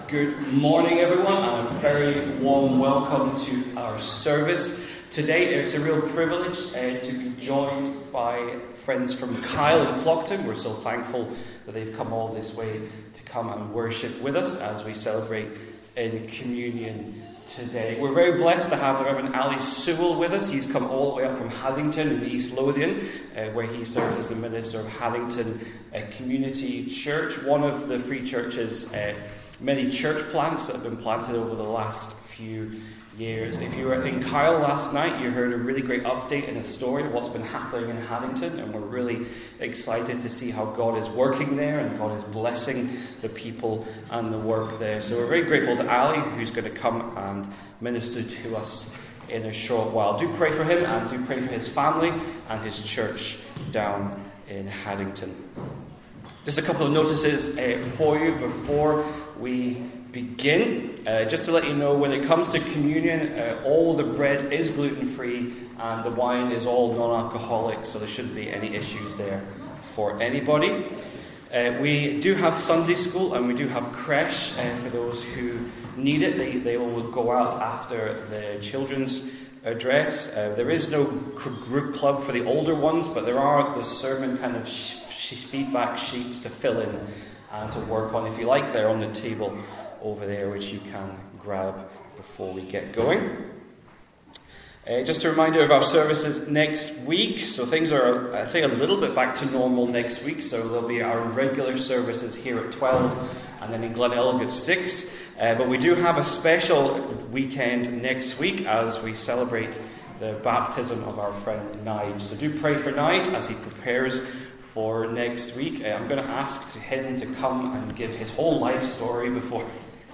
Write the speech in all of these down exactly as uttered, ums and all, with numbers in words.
Good morning, everyone, and a very warm welcome to our service. Today, it's a real privilege uh, to be joined by friends from Kyle and Cloughton. We're so thankful that they've come all this way to come and worship with us as we celebrate in communion today. We're very blessed to have the Reverend Ali Sewell with us. He's come all the way up from Haddington in East Lothian, uh, where he serves as the minister of Haddington uh, Community Church, one of the free churches, uh, many church plants that have been planted over the last few years. If you were in Kyle last night, you heard a really great update and a story of what's been happening in Haddington, and we're really excited to see how God is working there and God is blessing the people and the work there. So we're very grateful to Ali, who's going to come and minister to us in a short while. Do pray for him and do pray for his family and his church down in Haddington. Just a couple of notices uh, for you before we begin. Uh, just to let you know, when it comes to communion, uh, all the bread is gluten-free and the wine is all non-alcoholic, so there shouldn't be any issues there for anybody. Uh, we do have Sunday school and we do have creche uh, for those who need it. They, they all will go out after the children's address. Uh, there is no group club for the older ones, but there are the sermon kind of sh- sh- feedback sheets to fill in and to work on. If you like, they're on the table over there, which you can grab before we get going. Uh, just a reminder of our services next week. So things are, I think, a little bit back to normal next week. So there'll be our regular services here at twelve and then in Glenelg at six. Uh, but we do have a special weekend next week as we celebrate the baptism of our friend Nige. So do pray for Nige as he prepares for next week. Uh, I'm going to ask him to come and give his whole life story before.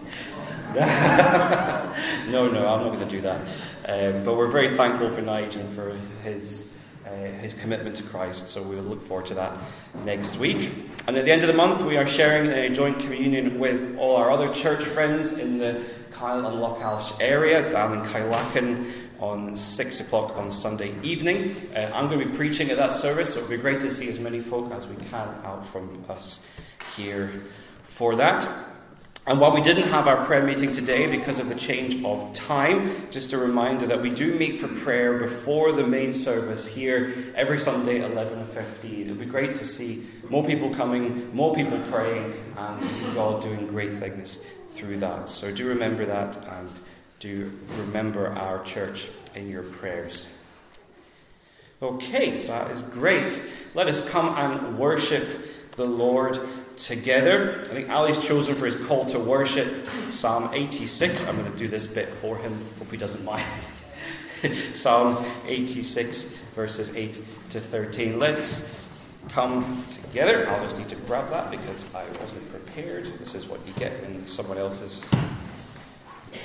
no, no, I'm not going to do that. Um, but we're very thankful for Nige and for his uh, his commitment to Christ. So we'll look forward to that next week. And at the end of the month, we are sharing a joint communion with all our other church friends in the Kyle and Lochhalsh area, down in Kylacken, on six o'clock on Sunday evening. Uh, I'm going to be preaching at that service, so it would be great to see as many folk as we can out from us here for that. And while we didn't have our prayer meeting today because of the change of time, just a reminder that we do meet for prayer before the main service here every Sunday at eleven fifteen. It would be great to see more people coming, more people praying, and to see God doing great things through that. So do remember that, and do remember our church in your prayers. Okay, that is great. Let us come and worship the Lord together. I think Ali's chosen for his call to worship Psalm eighty-six. I'm going to do this bit for him. Hope he doesn't mind. Psalm eighty-six, verses eight to thirteen. Let's come together. I'll just need to grab that because I wasn't prepared. This is what you get when someone else is. Okay.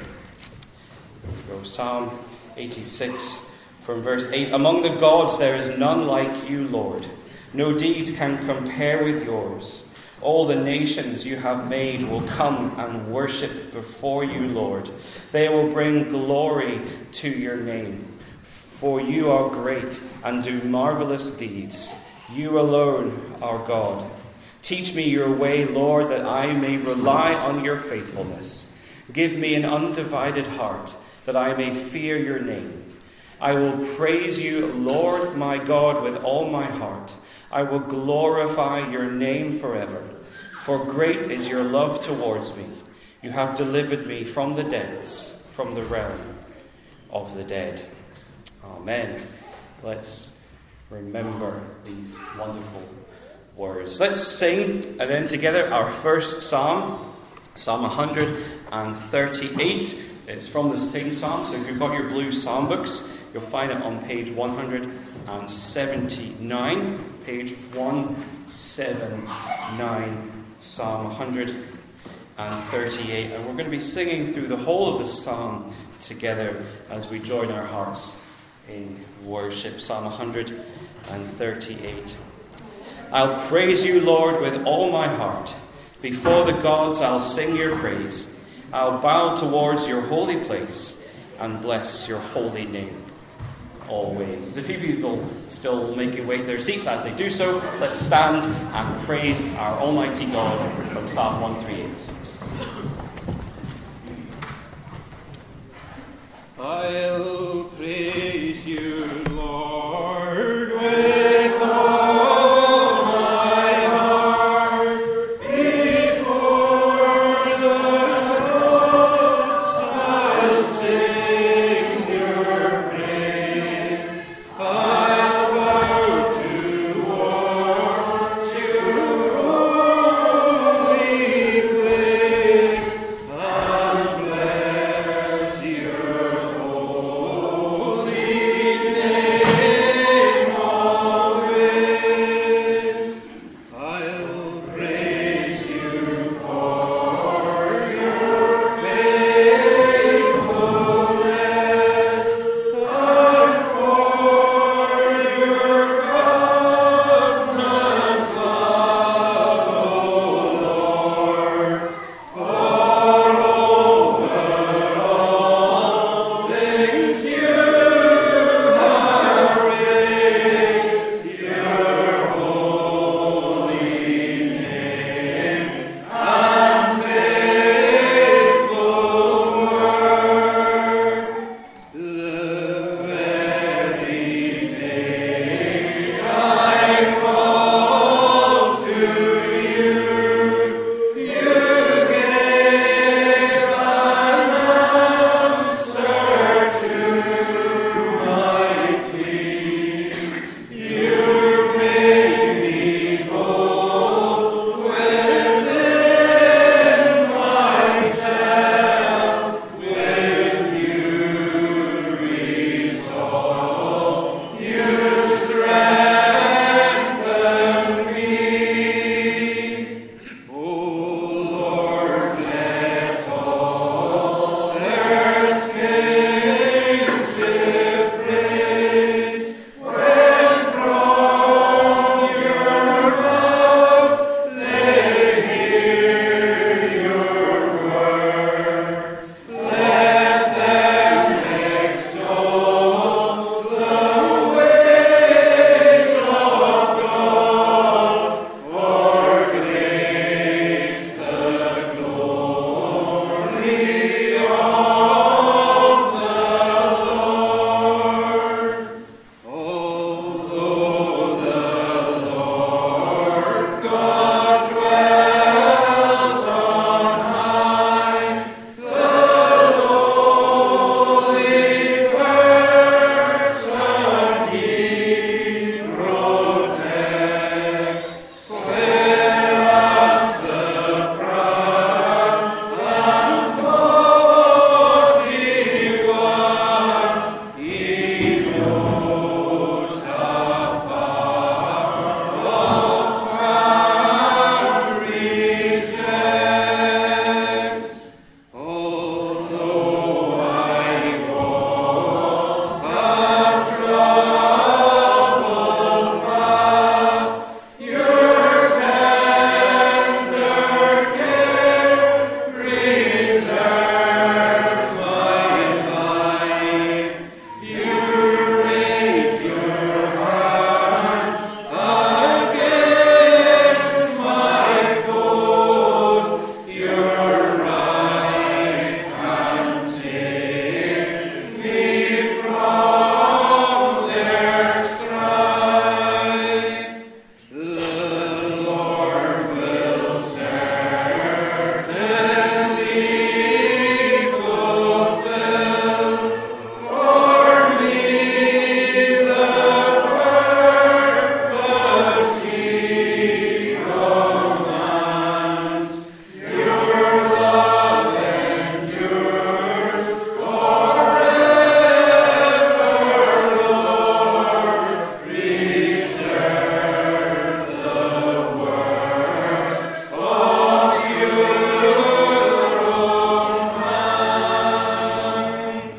There we go. Psalm eighty-six, from verse eight. Among the gods there is none like you, Lord. No deeds can compare with yours. All the nations you have made will come and worship before you, Lord. They will bring glory to your name. For you are great and do marvelous deeds. You alone are God. Teach me your way, Lord, that I may rely on your faithfulness. Give me an undivided heart, that I may fear your name. I will praise you, Lord my God, with all my heart. I will glorify your name forever. For great is your love towards me. You have delivered me from the depths, from the realm of the dead. Amen. Let's remember these wonderful words. Let's sing, and then together, our first psalm, Psalm one thirty-eight. It's from the same psalm, so if you've got your blue psalm books, you'll find it on page one seventy-nine. Page one seventy-nine, Psalm one thirty-eight. And we're going to be singing through the whole of the psalm together as we join our hearts in worship. Psalm one thirty-eight. I'll praise you, Lord, with all my heart. Before the gods I'll sing your praise. I'll bow towards your holy place and bless your holy name always. There's a few people still making way to their seats. As they do so, let's stand and praise our Almighty God from Psalm one thirty-eight. I'll praise you, Lord, with all my heart. Before the host I'll sing your praise. I'll bow towards your holy place and bless your holy name always. I'll praise you for your faithfulness and for your covenant love, O Lord. For over all things you have raised your holy name and faithful word. The very day I called to you, you gave an answer to my plea. You made me whole within myself. With you resolve, you strengthen me. O Lord, let all earth's kings give praise when from your love they hear your word. Let them extol the ways of God, for grace the glory of the Lord. Although the Lord God dwells on high, the lowly person he protects. Whereas the proud and haughty one, he knows afar off and rejects. Although I walk a troubled path, your tender care preserves my life. You raise your hand against my foes. Your right hand saves me from their strife. The Lord will certainly fulfill for me the purpose he commands. Your love endures forever, Lord. Preserve the works of your own hands.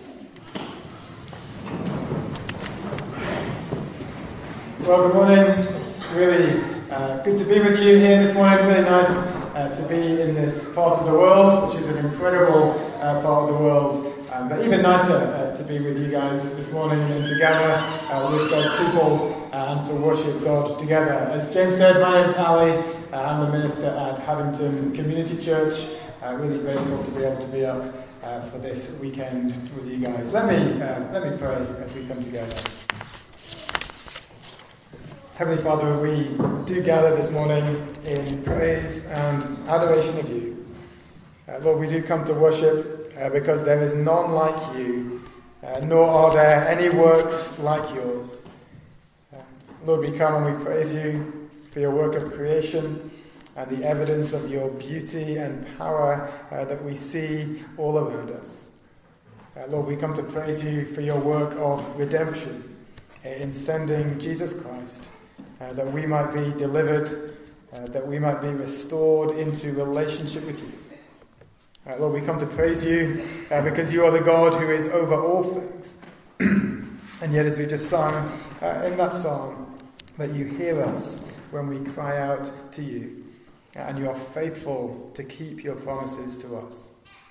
Well, good morning. It's really uh, good to be with you here this morning. Really nice uh, to be in this part of the world, which is an incredible uh, part of the world. Um, but even nicer uh, to be with you guys this morning and to gather uh, with God's people uh, and to worship God together. As James said, my name's Ali. Uh, I'm the minister at Haddington Community Church. Uh, really grateful to be able to be up uh, for this weekend with you guys. Let me uh, let me pray as we come together. Heavenly Father, we do gather this morning in praise and adoration of you. Uh, Lord, we do come to worship uh, because there is none like you, uh, nor are there any works like yours. Uh, Lord, we come and we praise you for your work of creation and the evidence of your beauty and power uh, that we see all around us. Uh, Lord, we come to praise you for your work of redemption uh, in sending Jesus Christ, uh, that we might be delivered, uh, that we might be restored into relationship with you. Uh, Lord, we come to praise you uh, because you are the God who is over all things. And yet, as we just sung uh, in that song, that you hear us when we cry out to you. And you are faithful to keep your promises to us.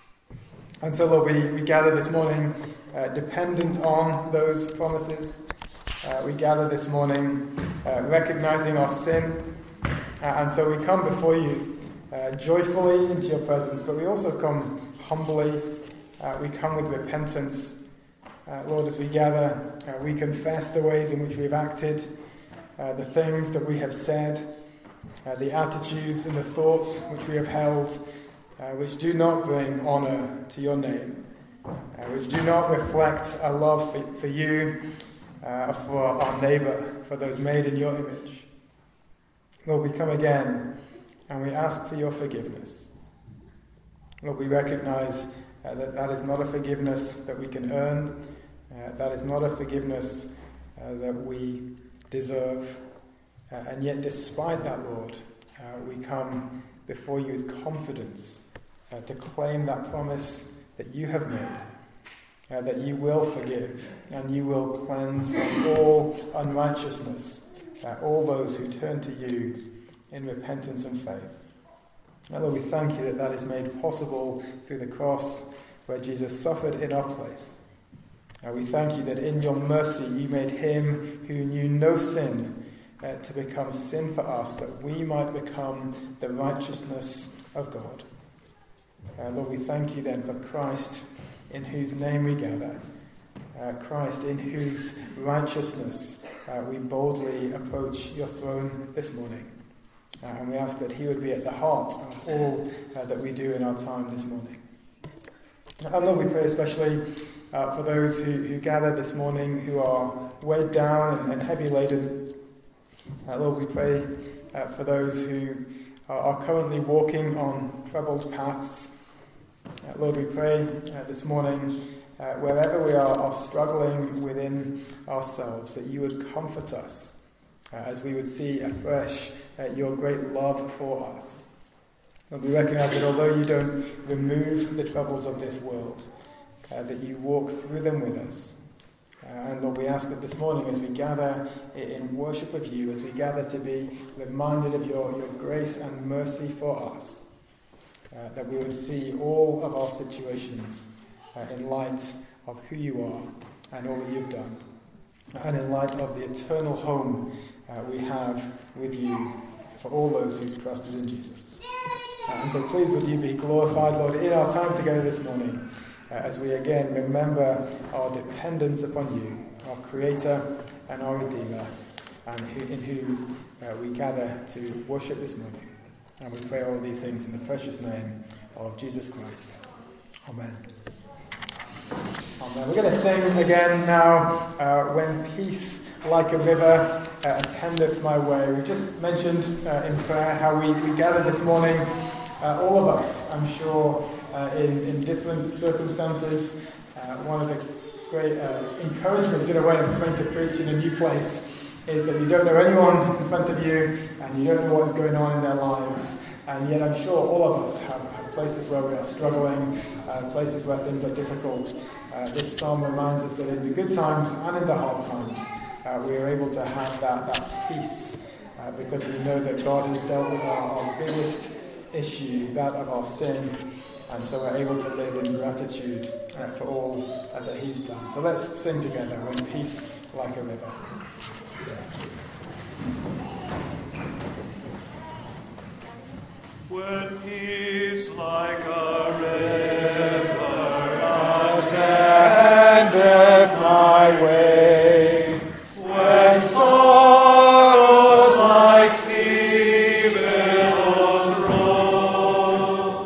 And so, Lord, we, we gather this morning uh, dependent on those promises. Uh, we gather this morning uh, recognizing our sin. Uh, and so we come before you uh, joyfully into your presence, but we also come humbly. Uh, we come with repentance. Uh, Lord, as we gather, uh, we confess the ways in which we've acted, uh, the things that we have said, Uh, the attitudes and the thoughts which we have held, uh, which do not bring honour to your name, uh, which do not reflect a love for, for you, uh, for our neighbour, for those made in your image. Lord, we come again and we ask for your forgiveness. Lord, we recognise uh, that that is not a forgiveness that we can earn, uh, that is not a forgiveness uh, that we deserve. Uh, and yet, despite that, Lord, uh, we come before you with confidence uh, to claim that promise that you have made, uh, that you will forgive and you will cleanse from all unrighteousness uh, all those who turn to you in repentance and faith. And Lord, we thank you that that is made possible through the cross where Jesus suffered in our place. Uh, we thank you that in your mercy you made him who knew no sin Uh, to become sin for us, that we might become the righteousness of God. Uh, Lord, we thank you then for Christ, in whose name we gather, uh, Christ, in whose righteousness uh, we boldly approach your throne this morning. Uh, and we ask that he would be at the heart of all uh, that we do in our time this morning. And Lord, we pray especially uh, for those who, who gather this morning who are weighed down and, and heavy laden. Uh, Lord, we pray uh, for those who are, are currently walking on troubled paths. Uh, Lord, we pray uh, this morning, uh, wherever we are, are struggling within ourselves, that you would comfort us uh, as we would see afresh uh, your great love for us. Lord, we recognize that although you don't remove the troubles of this world, uh, that you walk through them with us. Uh, and Lord, we ask that this morning as we gather in worship of you, as we gather to be reminded of your, your grace and mercy for us, uh, that we would see all of our situations uh, in light of who you are and all that you've done, and in light of the eternal home uh, we have with you for all those who've trusted in Jesus. Uh, and so please would you be glorified, Lord, in our time together this morning, Uh, as we again remember our dependence upon you, our Creator and our Redeemer, and who, in whom uh, we gather to worship this morning. And we pray all these things in the precious name of Jesus Christ. Amen. Amen. We're going to sing again now, uh, When Peace Like a River uh, Attendeth My Way. We just mentioned uh, in prayer how we, we gather this morning, uh, all of us, I'm sure, Uh, in, in different circumstances. Uh, one of the great uh, encouragements in a way of coming to preach in a new place is that you don't know anyone in front of you and you don't know what is going on in their lives. And yet I'm sure all of us have, have places where we are struggling, uh, places where things are difficult. Uh, this psalm reminds us that in the good times and in the hard times, uh, we are able to have that, that peace uh, because we know that God has dealt with our, our biggest issue, that of our sin. And so we're able to live in gratitude uh, for all uh, that he's done. So let's sing together, When Peace Like a River. When peace like a river attendeth my way. When sorrows like sea billows roll,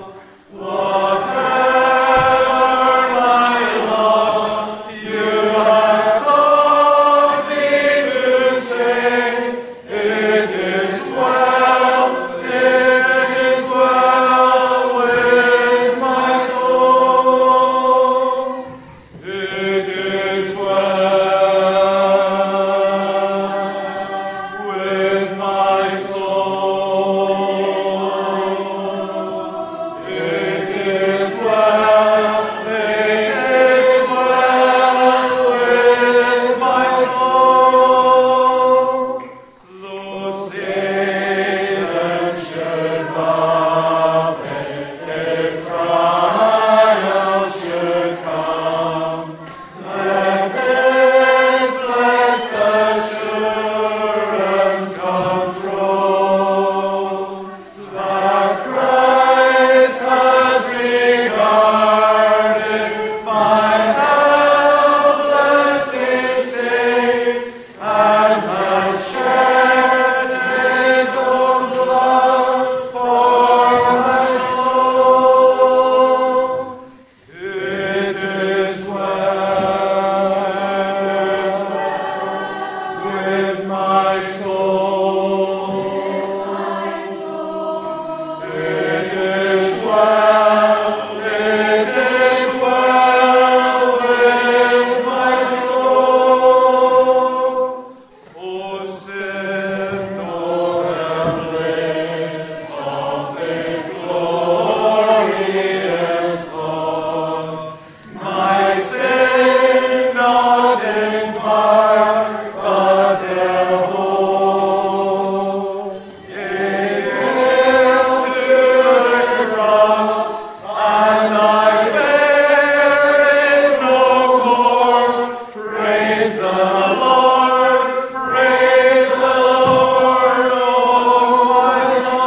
whatever my lot, you have taught me to say, it is well, it is well with my soul. It is well with my soul. It is well, it is well with my soul. Though Satan should buffet, if trials should come, let this blessed assurance control, that Christ has regarded my helpless estate, and has shed his own blood for my soul. It is well with my soul. It is well, it is well with my soul. O sin, know the bliss of this glorious thought. My sin not in part, but the whole, is nailed to the cross, and I bear it no more. Praise the Lord, praise the Lord, oh my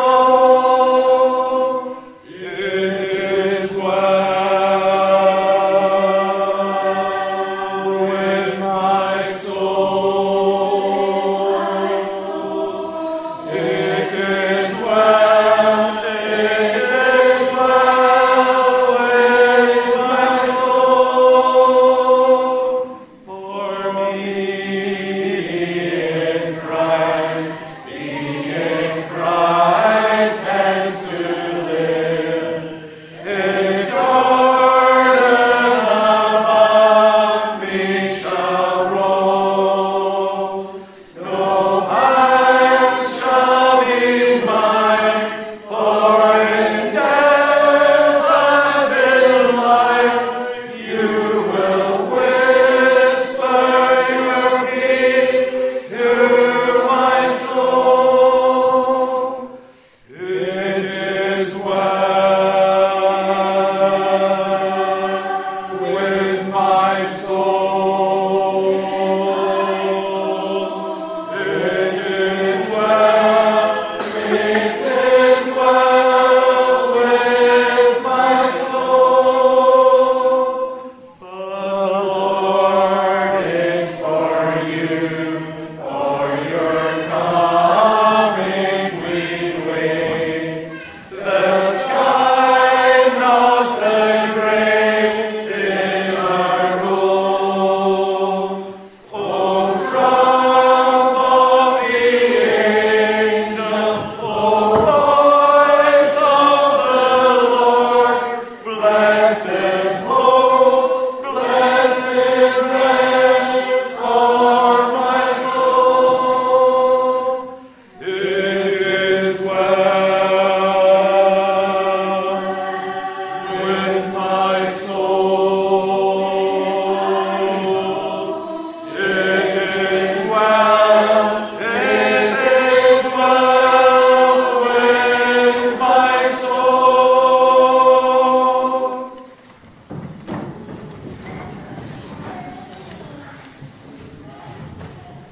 soul. It is well with my soul. It is well, it is well with my soul. For me in Christ, be in Christ, hence to live. In Jordan above me shall roll. No hand shall be mine, for in death as in life, you will whisper your peace to my soul. It is well with my soul. It is well, it is well with my soul. The Lord is for you, for your coming we wait. The sky, not the grave, is our goal. O trump of the angel, O voice of the Lord, blessed hope, blessed rest for my soul. It is well with my soul. It is well, it is well with my soul.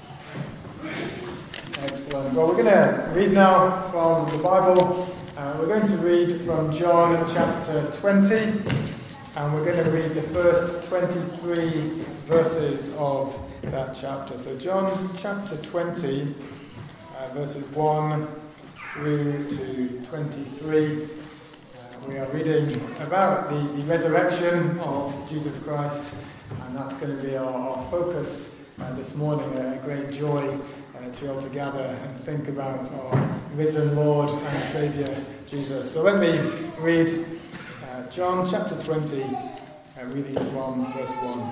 Excellent. Well, we're going to read now from the Bible. Uh, we're going going to read from John chapter twenty, and we're going to read the first twenty-three verses of that chapter. So John chapter twenty, uh, verses one through to twenty-three. Uh, we are reading about the, the resurrection of Jesus Christ, and that's going to be our, our focus uh, this morning. A great joy uh, to be able to gather and think about our risen Lord and Saviour Jesus. So let me read uh, John chapter twenty, uh, reading from verse one.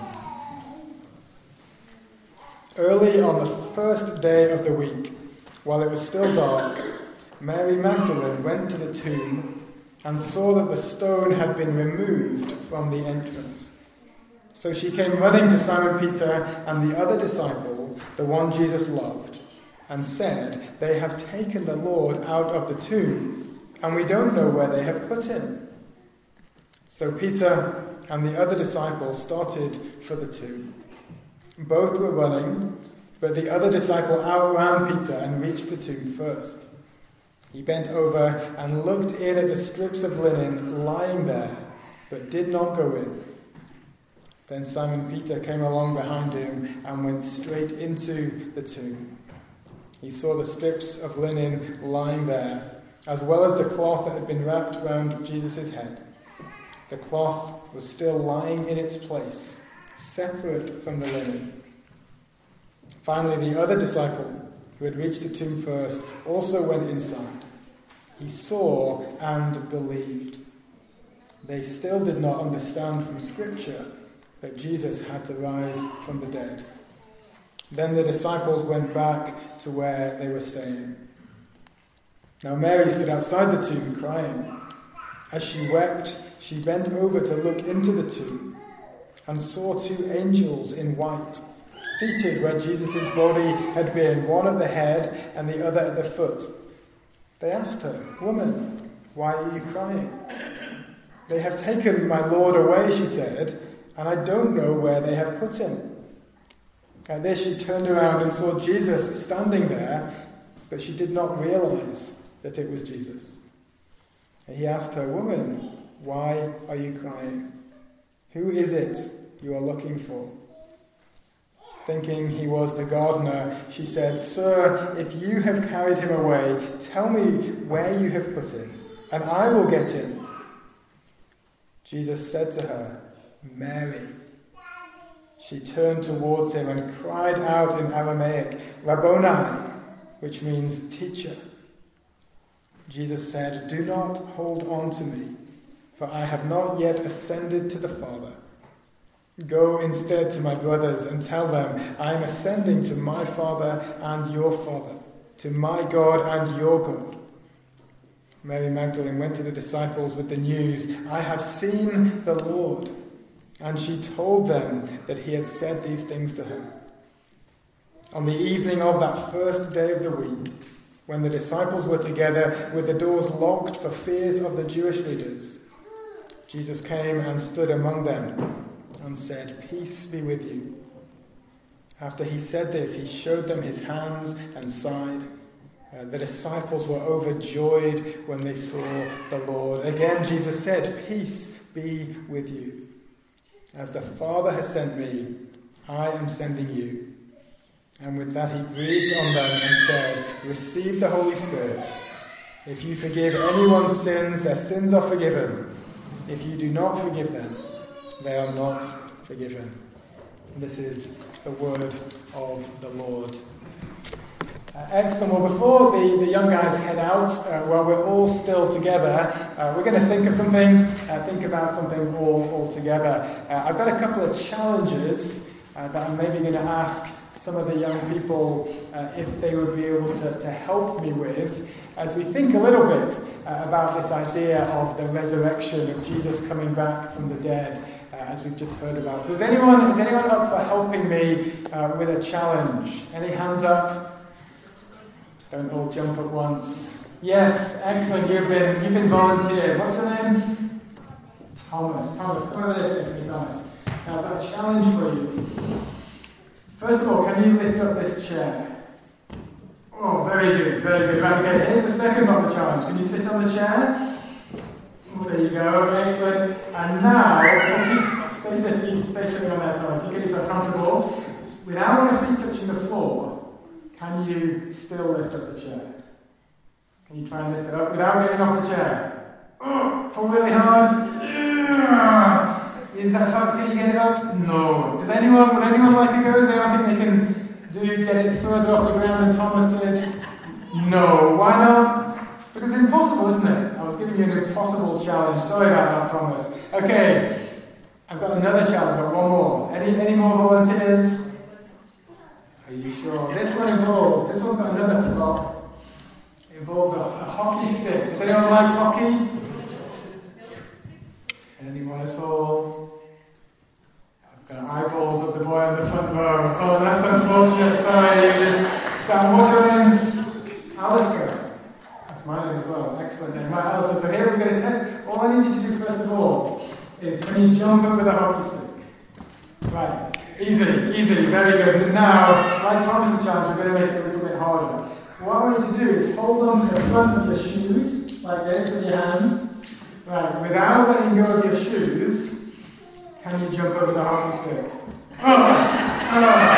Early on the first day of the week, while it was still dark, Mary Magdalene went to the tomb and saw that the stone had been removed from the entrance. So she came running to Simon Peter and the other disciple, the one Jesus loved, and said, "They have taken the Lord out of the tomb, and we don't know where they have put him." So Peter and the other disciple started for the tomb. Both were running, but the other disciple outran Peter and reached the tomb first. He bent over and looked in at the strips of linen lying there, but did not go in. Then Simon Peter came along behind him and went straight into the tomb. He saw the strips of linen lying there, as well as the cloth that had been wrapped round Jesus' head. The cloth was still lying in its place, separate from the linen. Finally, the other disciple, who had reached the tomb first, also went inside. He saw and believed. They still did not understand from Scripture that Jesus had to rise from the dead. Then the disciples went back to where they were staying. Now Mary stood outside the tomb crying. As she wept, she bent over to look into the tomb and saw two angels in white, seated where Jesus' body had been, one at the head and the other at the foot. They asked her, "Woman, why are you crying?" "They have taken my Lord away," she said, "and I don't know where they have put him." At this she turned around and saw Jesus standing there, but she did not realize that it was Jesus. And he asked her, "Woman, why are you crying? Who is it you are looking for?" Thinking he was the gardener, she said, "Sir, if you have carried him away, tell me where you have put him, and I will get him." Jesus said to her, "Mary." She turned towards him and cried out in Aramaic, "Rabboni," which means teacher. Jesus said, "Do not hold on to me, for I have not yet ascended to the Father. Go instead to my brothers and tell them, I am ascending to my Father and your Father, to my God and your God." Mary Magdalene went to the disciples with the news, "I have seen the Lord." And she told them that he had said these things to her. On the evening of that first day of the week, when the disciples were together with the doors locked for fears of the Jewish leaders, Jesus came and stood among them and said, "Peace be with you." After he said this, he showed them his hands and side. Uh, the disciples were overjoyed when they saw the Lord. Again, Jesus said, "Peace be with you. As the Father has sent me, I am sending you." And with that he breathed on them and said, "Receive the Holy Spirit. If you forgive anyone's sins, their sins are forgiven. If you do not forgive them, they are not forgiven." This is the word of the Lord. Uh, excellent. Well, before the, the young guys head out, uh, while we're all still together, uh, we're going to think of something, uh, think about something all, all together. Uh, I've got a couple of challenges uh, that I'm maybe going to ask some of the young people uh, if they would be able to, to help me with, as we think a little bit uh, about this idea of the resurrection of Jesus coming back from the dead, uh, as we've just heard about. So is anyone, is anyone up for helping me uh, with a challenge? Any hands up? Don't all jump at once. Yes, excellent. You've been you've been volunteered. What's your name? Thomas. Thomas, come over this with me, Thomas. Now I've got a challenge for you. First of all, can you lift up this chair? Oh, Oh, very good, very good. Right, okay, here's the second part of the challenge. Can you sit on the chair? Oh, there you go, excellent. And now, stay sitting, stay sitting on there, Thomas. You get yourself comfortable. Without your feet touching the floor, can you still lift up the chair? Can you try and lift it up without getting off the chair? Oh, pull really hard. Yeah. Is that hard? Can you get it up? No. Does anyone, would anyone like to go? Does anyone think they can do get it further off the ground than Thomas did? No. Why not? Because it's impossible, isn't it? I was giving you an impossible challenge. Sorry about that, Thomas. Okay. I've got another challenge, but one more. Any any more volunteers? Are you sure? This one involves, this one's got another prop. It involves a, a hockey stick. Does anyone like hockey? Anyone at all? I've got eyeballs of the boy on the front row. Oh, that's unfortunate. Sorry, you just sat watering. Alistair. That's my name as well. Excellent name. Right, Alistair. So here we're going to test. All I need you to do first of all is can you jump up with a hockey stick? Right. Easy, easy. Very good. Now, like Thomas's challenge, we're going to make it a little bit harder. What I want you to do is hold on to the front of your shoes, like this, with your hands. Right, without letting go of your shoes, can you jump over the hockey stick? Oh,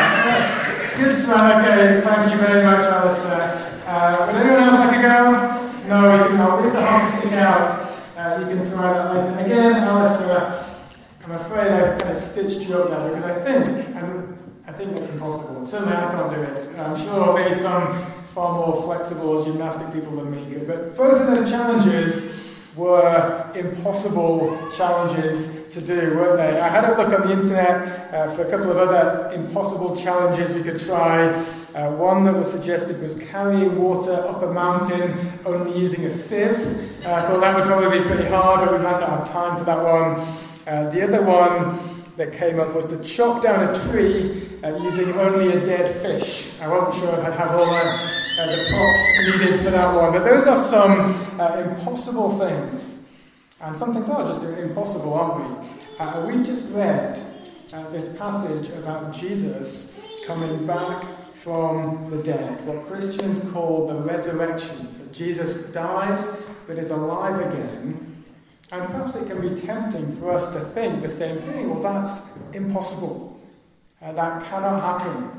oh, good try. Okay, thank you very much, Alistair. Uh, would anyone else like to go? No, you can. I'll leave the hockey stick out. Uh, you can try that later. Again, Alistair, I'm afraid I kind of stitched you up there because I think, and I think that's impossible. Certainly, I can't do it. I'm sure maybe some far more flexible gymnastic people than me could. But both of those challenges were impossible challenges to do, weren't they? I had a look on the internet uh, for a couple of other impossible challenges we could try. Uh, one that was suggested was carrying water up a mountain only using a sieve. Uh, I thought that would probably be pretty hard, but we might not have time for that one. Uh, the other one that came up was to chop down a tree uh, using only a dead fish. I wasn't sure if I'd have all the, uh, the props needed for that one, but those are some uh, impossible things. And some things are just impossible, aren't we? Uh, we just read uh, this passage about Jesus coming back from the dead, what Christians call the resurrection. That Jesus died, but is alive again. And perhaps it can be tempting for us to think the same thing. Well, that's impossible. Uh, that cannot happen.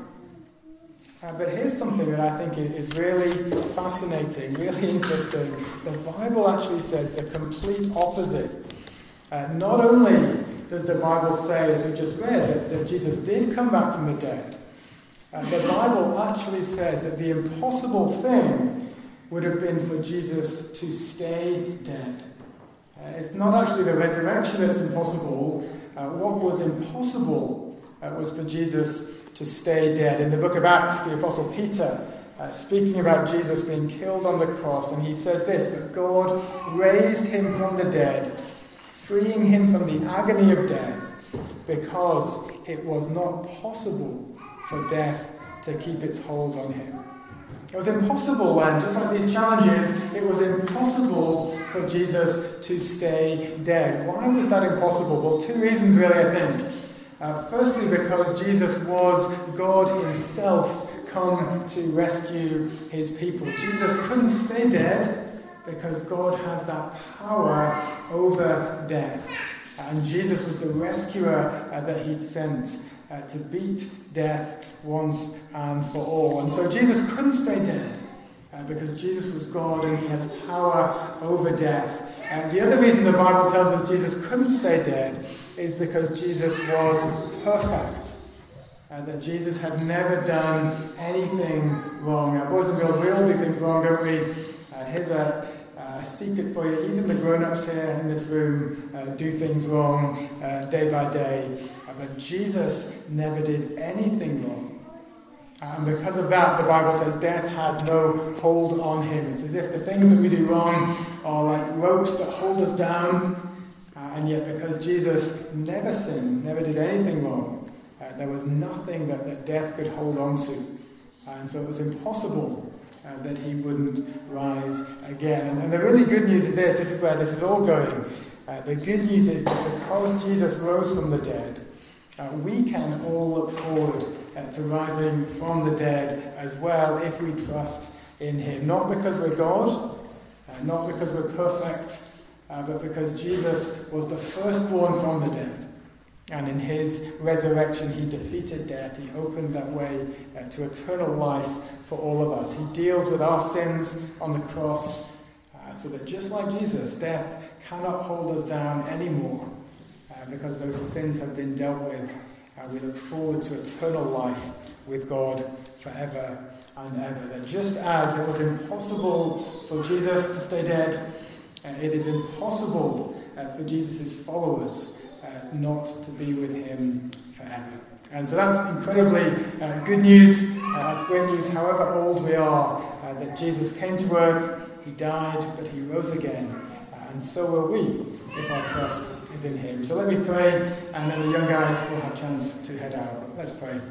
Uh, but here's something that I think is really fascinating, really interesting. The Bible actually says the complete opposite. Uh, not only does the Bible say, as we just read, that, that Jesus did come back from the dead, uh, the Bible actually says that the impossible thing would have been for Jesus to stay dead. Uh, it's not actually the resurrection that's impossible. Uh, what was impossible uh, was for Jesus to stay dead. In the book of Acts, the Apostle Peter, uh, speaking about Jesus being killed on the cross, and he says this, "But God raised him from the dead, freeing him from the agony of death, because it was not possible for death to keep its hold on him." It was impossible then, just like these challenges, it was impossible for Jesus to stay dead. Why was that impossible? Well, two reasons really, I think. Uh, firstly, because Jesus was God himself come to rescue his people. Jesus couldn't stay dead because God has that power over death. And Jesus was the rescuer uh, that he'd sent uh, to beat death once and for all. And so Jesus couldn't stay dead uh, because Jesus was God and he has power over death. And the other reason the Bible tells us Jesus couldn't stay dead is because Jesus was perfect. Uh, that Jesus had never done anything wrong. Now, boys and girls, we all do things wrong, don't we? Uh, here's a, a secret for you. Even the grown-ups here in this room uh, do things wrong uh, day by day. Uh, but Jesus never did anything wrong. Uh, and because of that, the Bible says death had no hold on him. It's as if the things that we do wrong are like ropes that hold us down. Uh, and yet because Jesus never sinned, never did anything wrong, Uh, there was nothing that, that death could hold on to. Uh, and so it was impossible uh, that he wouldn't rise again. And, and the really good news is this, this is where this is all going. Uh, the good news is that because Jesus rose from the dead, uh, we can all look forward uh, to rising from the dead as well if we trust in him, not because we're God, uh, not because we're perfect, uh, but because Jesus was the firstborn from the dead. And in his resurrection, he defeated death. He opened that way uh, to eternal life for all of us. He deals with our sins on the cross, uh, so that just like Jesus, death cannot hold us down anymore, uh, because those sins have been dealt with. Uh, we look forward to eternal life with God forever and ever. That just as it was impossible for Jesus to stay dead, uh, it is impossible uh, for Jesus' followers uh, not to be with him forever. And so that's incredibly uh, good news. Uh, that's great news, however old we are, uh, that Jesus came to earth, he died, but he rose again. Uh, and so will we, if our trust is in him. So let me pray, and then the young guys will have a chance to head out. Let's pray.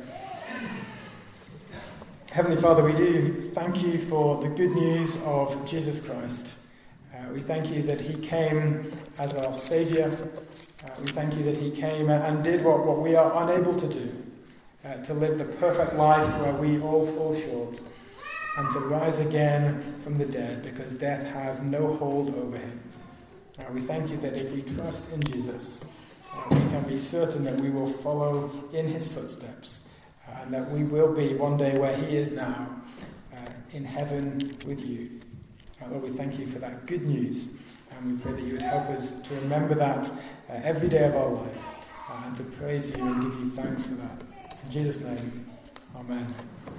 Heavenly Father, we do thank you for the good news of Jesus Christ. Uh, we thank you that he came as our Saviour. Uh, we thank you that he came and did what, what we are unable to do, uh, to live the perfect life where we all fall short, and to rise again from the dead, because death had no hold over him. Uh, we thank you that if we trust in Jesus, uh, we can be certain that we will follow in his footsteps, uh, and that we will be one day where he is now, uh, in heaven with you. Uh, Lord, we thank you for that good news, and we pray that you would help us to remember that uh, every day of our life, uh, and to praise you and give you thanks for that. In Jesus' name, amen.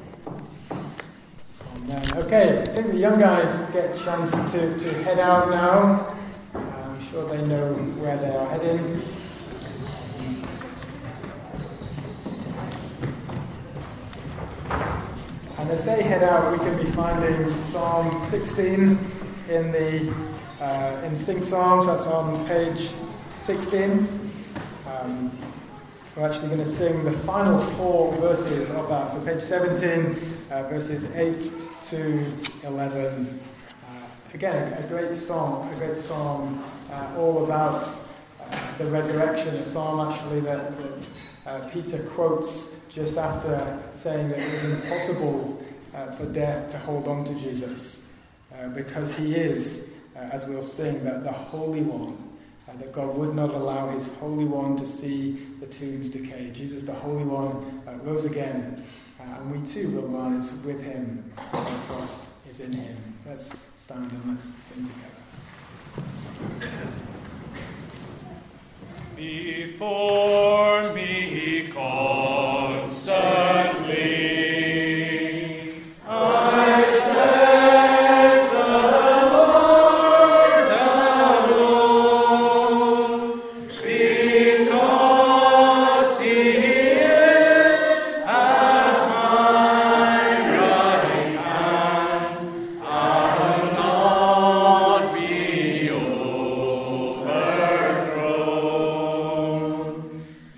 Amen. Okay, I think the young guys get a chance to, to head out now. I'm sure they know where they are heading. And as they head out, we can be finding Psalm sixteen in the uh, in Sing Psalms. That's on page sixteen. Um, we're actually going to sing the final four verses of that. So page seventeen, uh, verses eight to eleven. Again, a great song, a great song, uh, all about uh, the resurrection. A psalm actually that, that uh, Peter quotes just after saying that it was impossible uh, for death to hold on to Jesus, uh, because he is, uh, as we'll sing, that the Holy One, uh, that God would not allow his Holy One to see the tombs decay. Jesus, the Holy One, uh, rose again, uh, and we too will rise with him. Our trust is in him. Let's stand and let's sing together. Before me constantly I set the Lord alone, because he is at my right hand. I'll not be overthrown.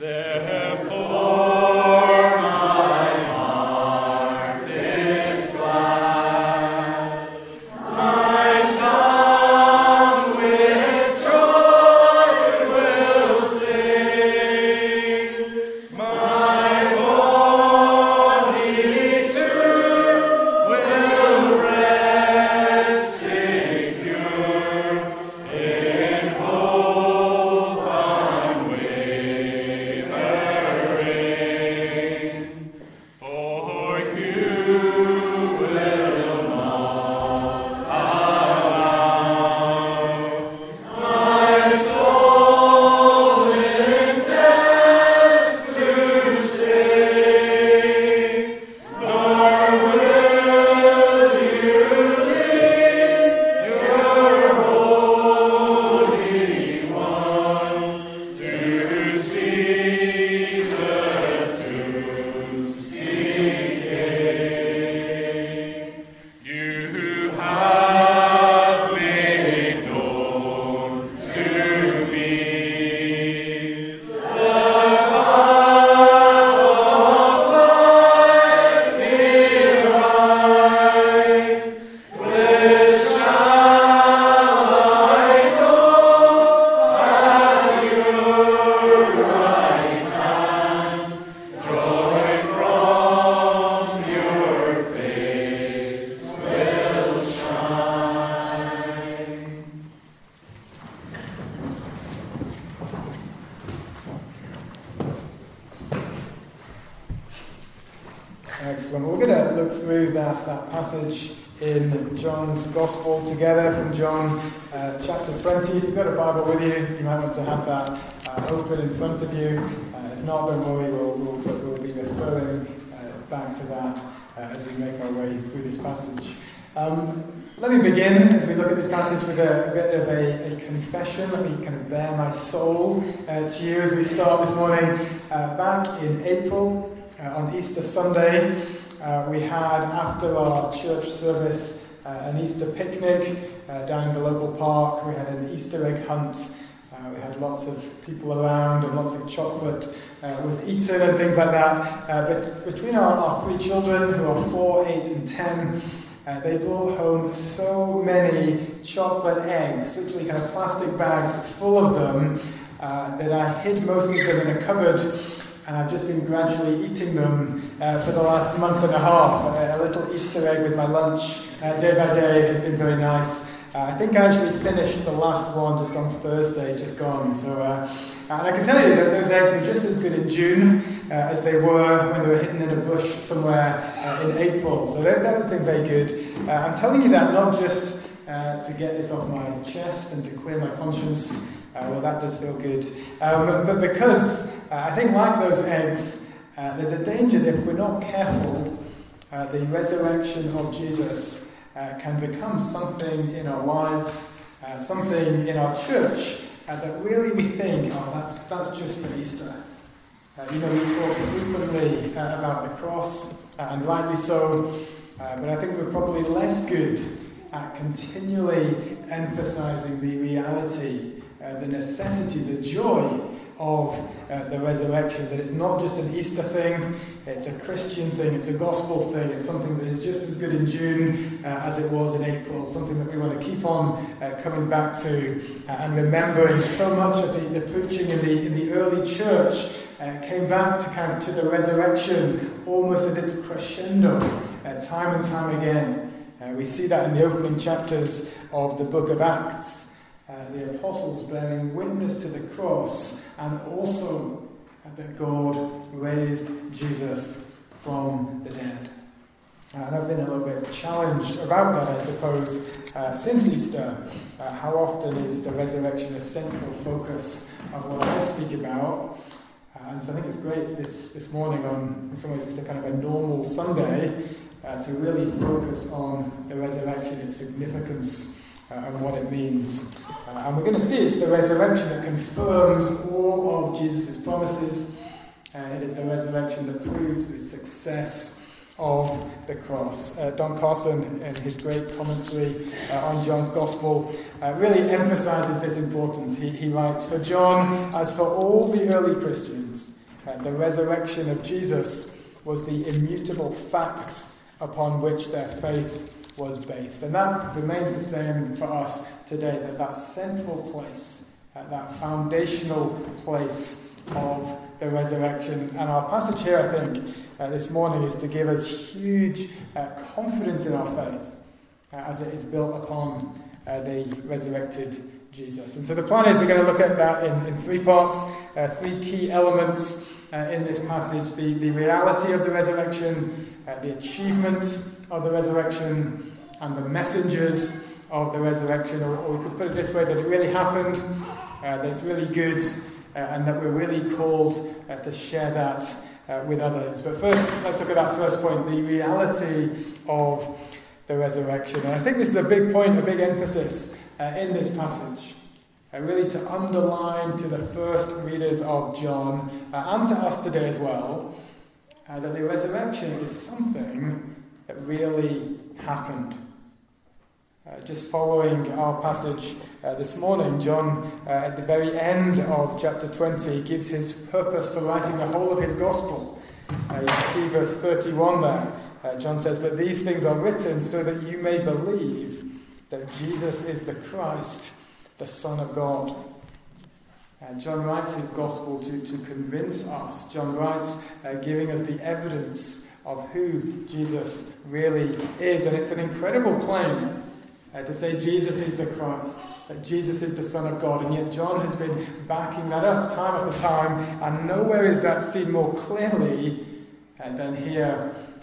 one. We're going to look through that, that passage in John's Gospel together from John uh, chapter twenty. If you've got a Bible with you, you might want to have that uh, open in front of you. Uh, if not, don't worry, we'll, we'll, we'll be referring uh, back to that uh, as we make our way through this passage. Um, let me begin as we look at this passage with a, a bit of a, a confession. Let me kind of bare my soul uh, to you as we start this morning. Uh, back in April, uh, on Easter Sunday, uh, we had, after our church service, uh, an Easter picnic uh, down in the local park. We had an Easter egg hunt. Uh, we had lots of people around and lots of chocolate uh, was eaten and things like that. Uh, but between our, our three children, who are four, eight and ten, Uh, they brought home so many chocolate eggs, literally kind of plastic bags full of them, uh, that I hid most of them in a cupboard, and I've just been gradually eating them uh, for the last month and a half. Uh, a little Easter egg with my lunch uh, day by day has been very nice. Uh, I think I actually finished the last one just on Thursday, just gone. So, uh, and I can tell you that those eggs were just as good in June uh, as they were when they were hidden in a bush somewhere uh, in April. So that, that has been very good. Uh, I'm telling you that not just uh, to get this off my chest and to clear my conscience. Uh, well, that does feel good. Um, but, but because uh, I think, like those eggs, uh, there's a danger that if we're not careful, uh, the resurrection of Jesus Uh, can become something in our lives, uh, something in our church uh, that really we think, oh, that's that's just for Easter. Uh, you know, we talk frequently uh, about the cross, uh, and rightly so, uh, but I think we're probably less good at continually emphasizing the reality, uh, the necessity, the joy of uh, the resurrection, that it's not just an Easter thing, it's a Christian thing, it's a gospel thing, it's something that is just as good in June uh, as it was in April, something that we want to keep on uh, coming back to uh, and remembering. So much of the, the preaching in the, in the early church uh, came back to kind of to the resurrection almost as its crescendo, uh, time and time again. Uh, we see that in the opening chapters of the book of Acts. Uh, the apostles bearing witness to the cross, and also uh, that God raised Jesus from the dead. Uh, and I've been a little bit challenged about that, I suppose, uh, since Easter. Uh, how often is the resurrection a central focus of what I speak about? Uh, and so I think it's great this, this morning, on in some ways it's a kind of a normal Sunday, uh, to really focus on the resurrection, its significance, Uh, and what it means. Uh, and we're going to see it's the resurrection that confirms all of Jesus' promises. Uh, it is the resurrection that proves the success of the cross. Uh, Don Carson, in his great commentary uh, on John's Gospel, uh, really emphasizes this importance. He, he writes, "For John, as for all the early Christians, uh, the resurrection of Jesus was the immutable fact upon which their faith was based." And that remains the same for us today, that that central place, uh, that foundational place of the resurrection. And our passage here, I think, uh, this morning is to give us huge uh, confidence in our faith uh, as it is built upon uh, the resurrected Jesus. And so the plan is we're going to look at that in, in three parts, uh, three key elements uh, in this passage: the, the reality of the resurrection, uh, the achievement of the resurrection, and the messengers of the resurrection. Or, or we could put it this way, that it really happened, uh, that it's really good, uh, and that we're really called uh, to share that uh, with others. But first, let's look at that first point, the reality of the resurrection. And I think this is a big point, a big emphasis uh, in this passage, uh, really to underline to the first readers of John, uh, and to us today as well, uh, that the resurrection is something that really happened. Uh, just following our passage uh, this morning, John, uh, at the very end of chapter twenty, gives his purpose for writing the whole of his gospel. Uh, you can see verse thirty-one there. Uh, John says, "But these things are written so that you may believe that Jesus is the Christ, the Son of God." And John writes his gospel to, to convince us. John writes uh, giving us the evidence of who Jesus really is. And it's an incredible claim uh, to say Jesus is the Christ, that Jesus is the Son of God. And yet John has been backing that up time after time. And nowhere is that seen more clearly uh, than here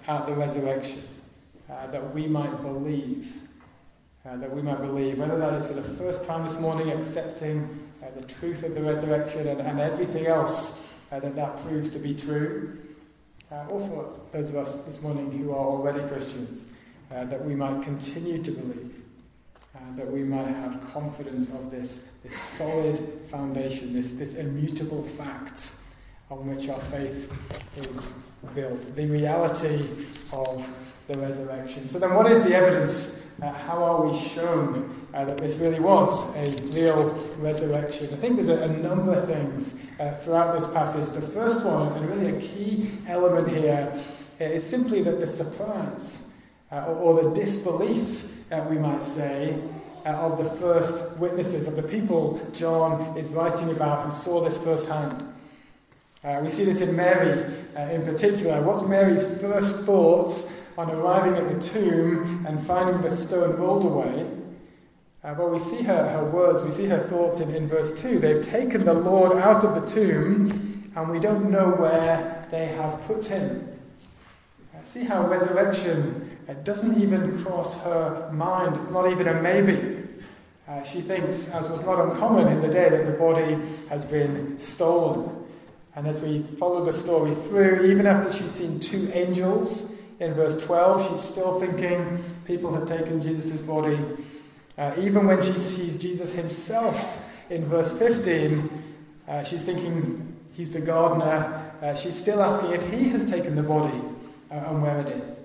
at the resurrection, uh, that we might believe, uh, that we might believe, whether that is for the first time this morning, accepting uh, the truth of the resurrection and, and everything else uh, that that proves to be true, uh, or for those of us this morning who are already Christians, uh, that we might continue to believe, uh, that we might have confidence of this, this solid foundation, this, this immutable fact on which our faith is built, the reality of the resurrection. So then what is the evidence? Uh, how are we shown uh, that this really was a real resurrection? I think there's a, a number of things uh, throughout this passage. The first one, and really a key element here, is simply that the surprise, uh, or, or the disbelief, uh, we might say, uh, of the first witnesses, of the people John is writing about who saw this firsthand. Uh, we see this in Mary uh, in particular. What's Mary's first thoughts on arriving at the tomb and finding the stone rolled away? Uh, well, we see her, her words, we see her thoughts in, in verse two. They've taken the Lord out of the tomb, and we don't know where they have put him. Uh, see how resurrection uh, doesn't even cross her mind. It's not even a maybe. Uh, she thinks, as was not uncommon in the day, that the body has been stolen. And as we follow the story through, even after she's seen two angels in verse twelve, she's still thinking people have taken Jesus' body. Uh, even when she sees Jesus himself in verse fifteen, uh, she's thinking he's the gardener. Uh, she's still asking if he has taken the body uh, and where it is.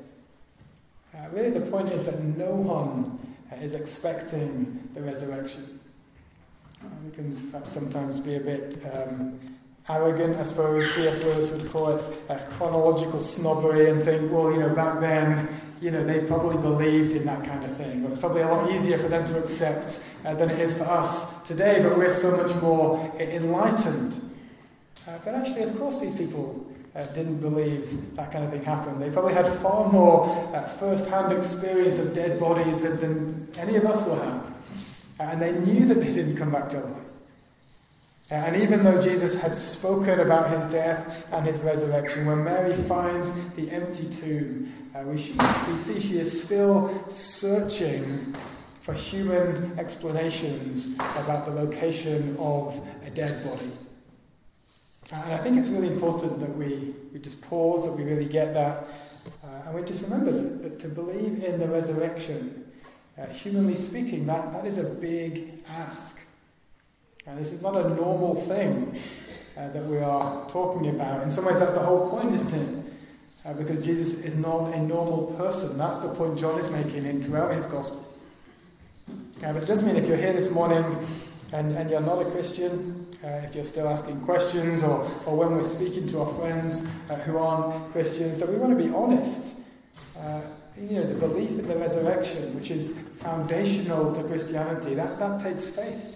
Uh, really the point is that no one uh, is expecting the resurrection. Uh, we can perhaps sometimes be a bit Um, arrogant, I suppose C S Lewis would call it, uh, chronological snobbery, and think, well, you know, back then, you know, they probably believed in that kind of thing. Well, it's probably a lot easier for them to accept uh, than it is for us today, but we're so much more enlightened. Uh, but actually, of course, these people uh, didn't believe that kind of thing happened. They probably had far more uh, first-hand experience of dead bodies than, than any of us will have. Uh, and they knew that they didn't come back to life. And even though Jesus had spoken about his death and his resurrection, when Mary finds the empty tomb, uh, we, should, we see she is still searching for human explanations about the location of a dead body. And I think it's really important that we, we just pause, that we really get that, uh, and we just remember that, that to believe in the resurrection, uh, humanly speaking, that, that is a big ask. And this is not a normal thing uh, that we are talking about. In some ways, that's the whole point, isn't it? Uh, because Jesus is not a normal person. That's the point John is making in throughout his gospel. Uh, but it doesn't mean if you're here this morning and, and you're not a Christian, uh, if you're still asking questions, or, or when we're speaking to our friends uh, who aren't Christians, that we want to be honest. Uh, you know, the belief in the resurrection, which is foundational to Christianity, that, that takes faith.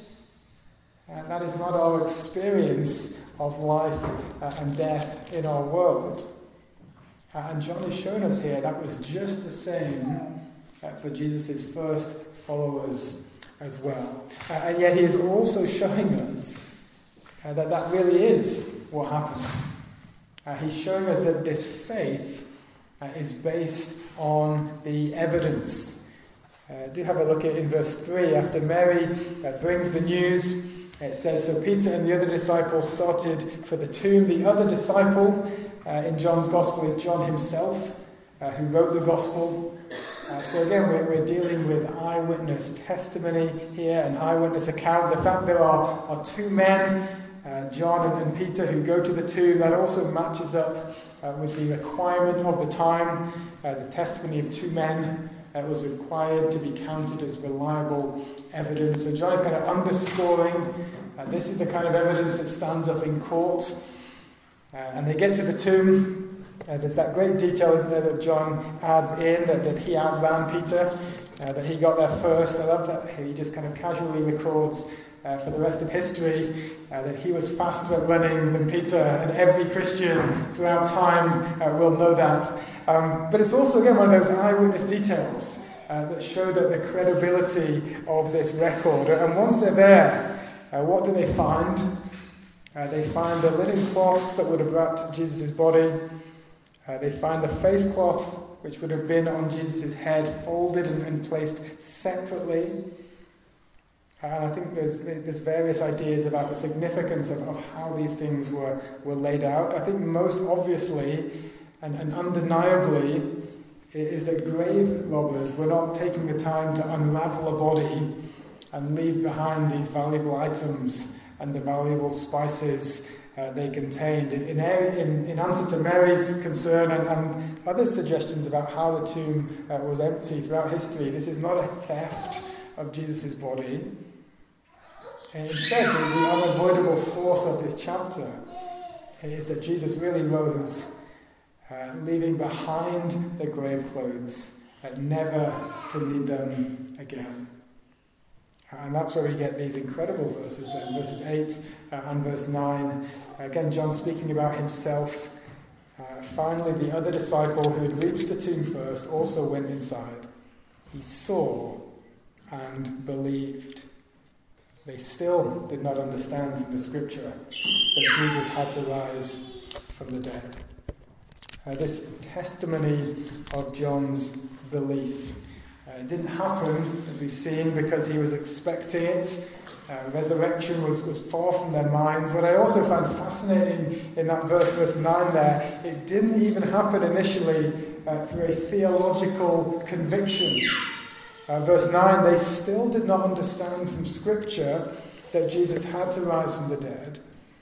And that is not our experience of life uh, and death in our world. Uh, and John has shown us here that was just the same uh, for Jesus' first followers as well. Uh, and yet he is also showing us uh, that that really is what happened. Uh, he's showing us that this faith uh, is based on the evidence. Uh, do have a look at in verse three. After Mary uh, brings the news, it says, so Peter and the other disciple started for the tomb. The other disciple uh, in John's Gospel is John himself, uh, who wrote the Gospel. Uh, so again, we're, we're dealing with eyewitness testimony here, an eyewitness account. The fact there are, are two men, uh, John and, and Peter, who go to the tomb, that also matches up uh, with the requirement of the time. Uh, the testimony of two men uh, was required to be counted as reliable evidence. So John is kind of underscoring uh, this is the kind of evidence that stands up in court. Uh, and they get to the tomb. Uh, there's that great detail, isn't there, that John adds in, that, that he outran Peter, uh, that he got there first. I love that he just kind of casually records uh, for the rest of history uh, that he was faster at running than Peter, and every Christian throughout time uh, will know that. Um, but it's also, again, one of those eyewitness details Uh, that show that the credibility of this record. And once they're there, uh, what do they find? Uh, they find the linen cloths that would have wrapped Jesus' body. Uh, they find the face cloth, which would have been on Jesus' head, folded and, and placed separately. And I think there's there's various ideas about the significance of, of how these things were, were laid out. I think most obviously and, and undeniably is that grave robbers were not taking the time to unravel a body and leave behind these valuable items and the valuable spices uh, they contained. In, in, in, in answer to Mary's concern and, and other suggestions about how the tomb uh, was empty throughout history, this is not a theft of Jesus' body. And instead, the, the unavoidable force of this chapter is that Jesus really rose, uh, leaving behind the grave clothes, uh, never to need them again. And that's where we get these incredible verses, then, verses eight uh, and verse nine. Again, John speaking about himself. Uh, finally, the other disciple who had reached the tomb first also went inside. He saw and believed. They still did not understand from the scripture that Jesus had to rise from the dead. Uh, this testimony of John's belief uh, didn't happen, as we've seen, because he was expecting it. Uh, resurrection was, was far from their minds. What I also found fascinating in that verse, verse nine there, it didn't even happen initially uh, through a theological conviction. Uh, verse nine, they still did not understand from Scripture that Jesus had to rise from the dead.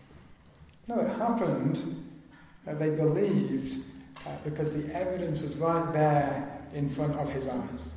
No, it happened. Uh, they believed uh, because the evidence was right there in front of his eyes.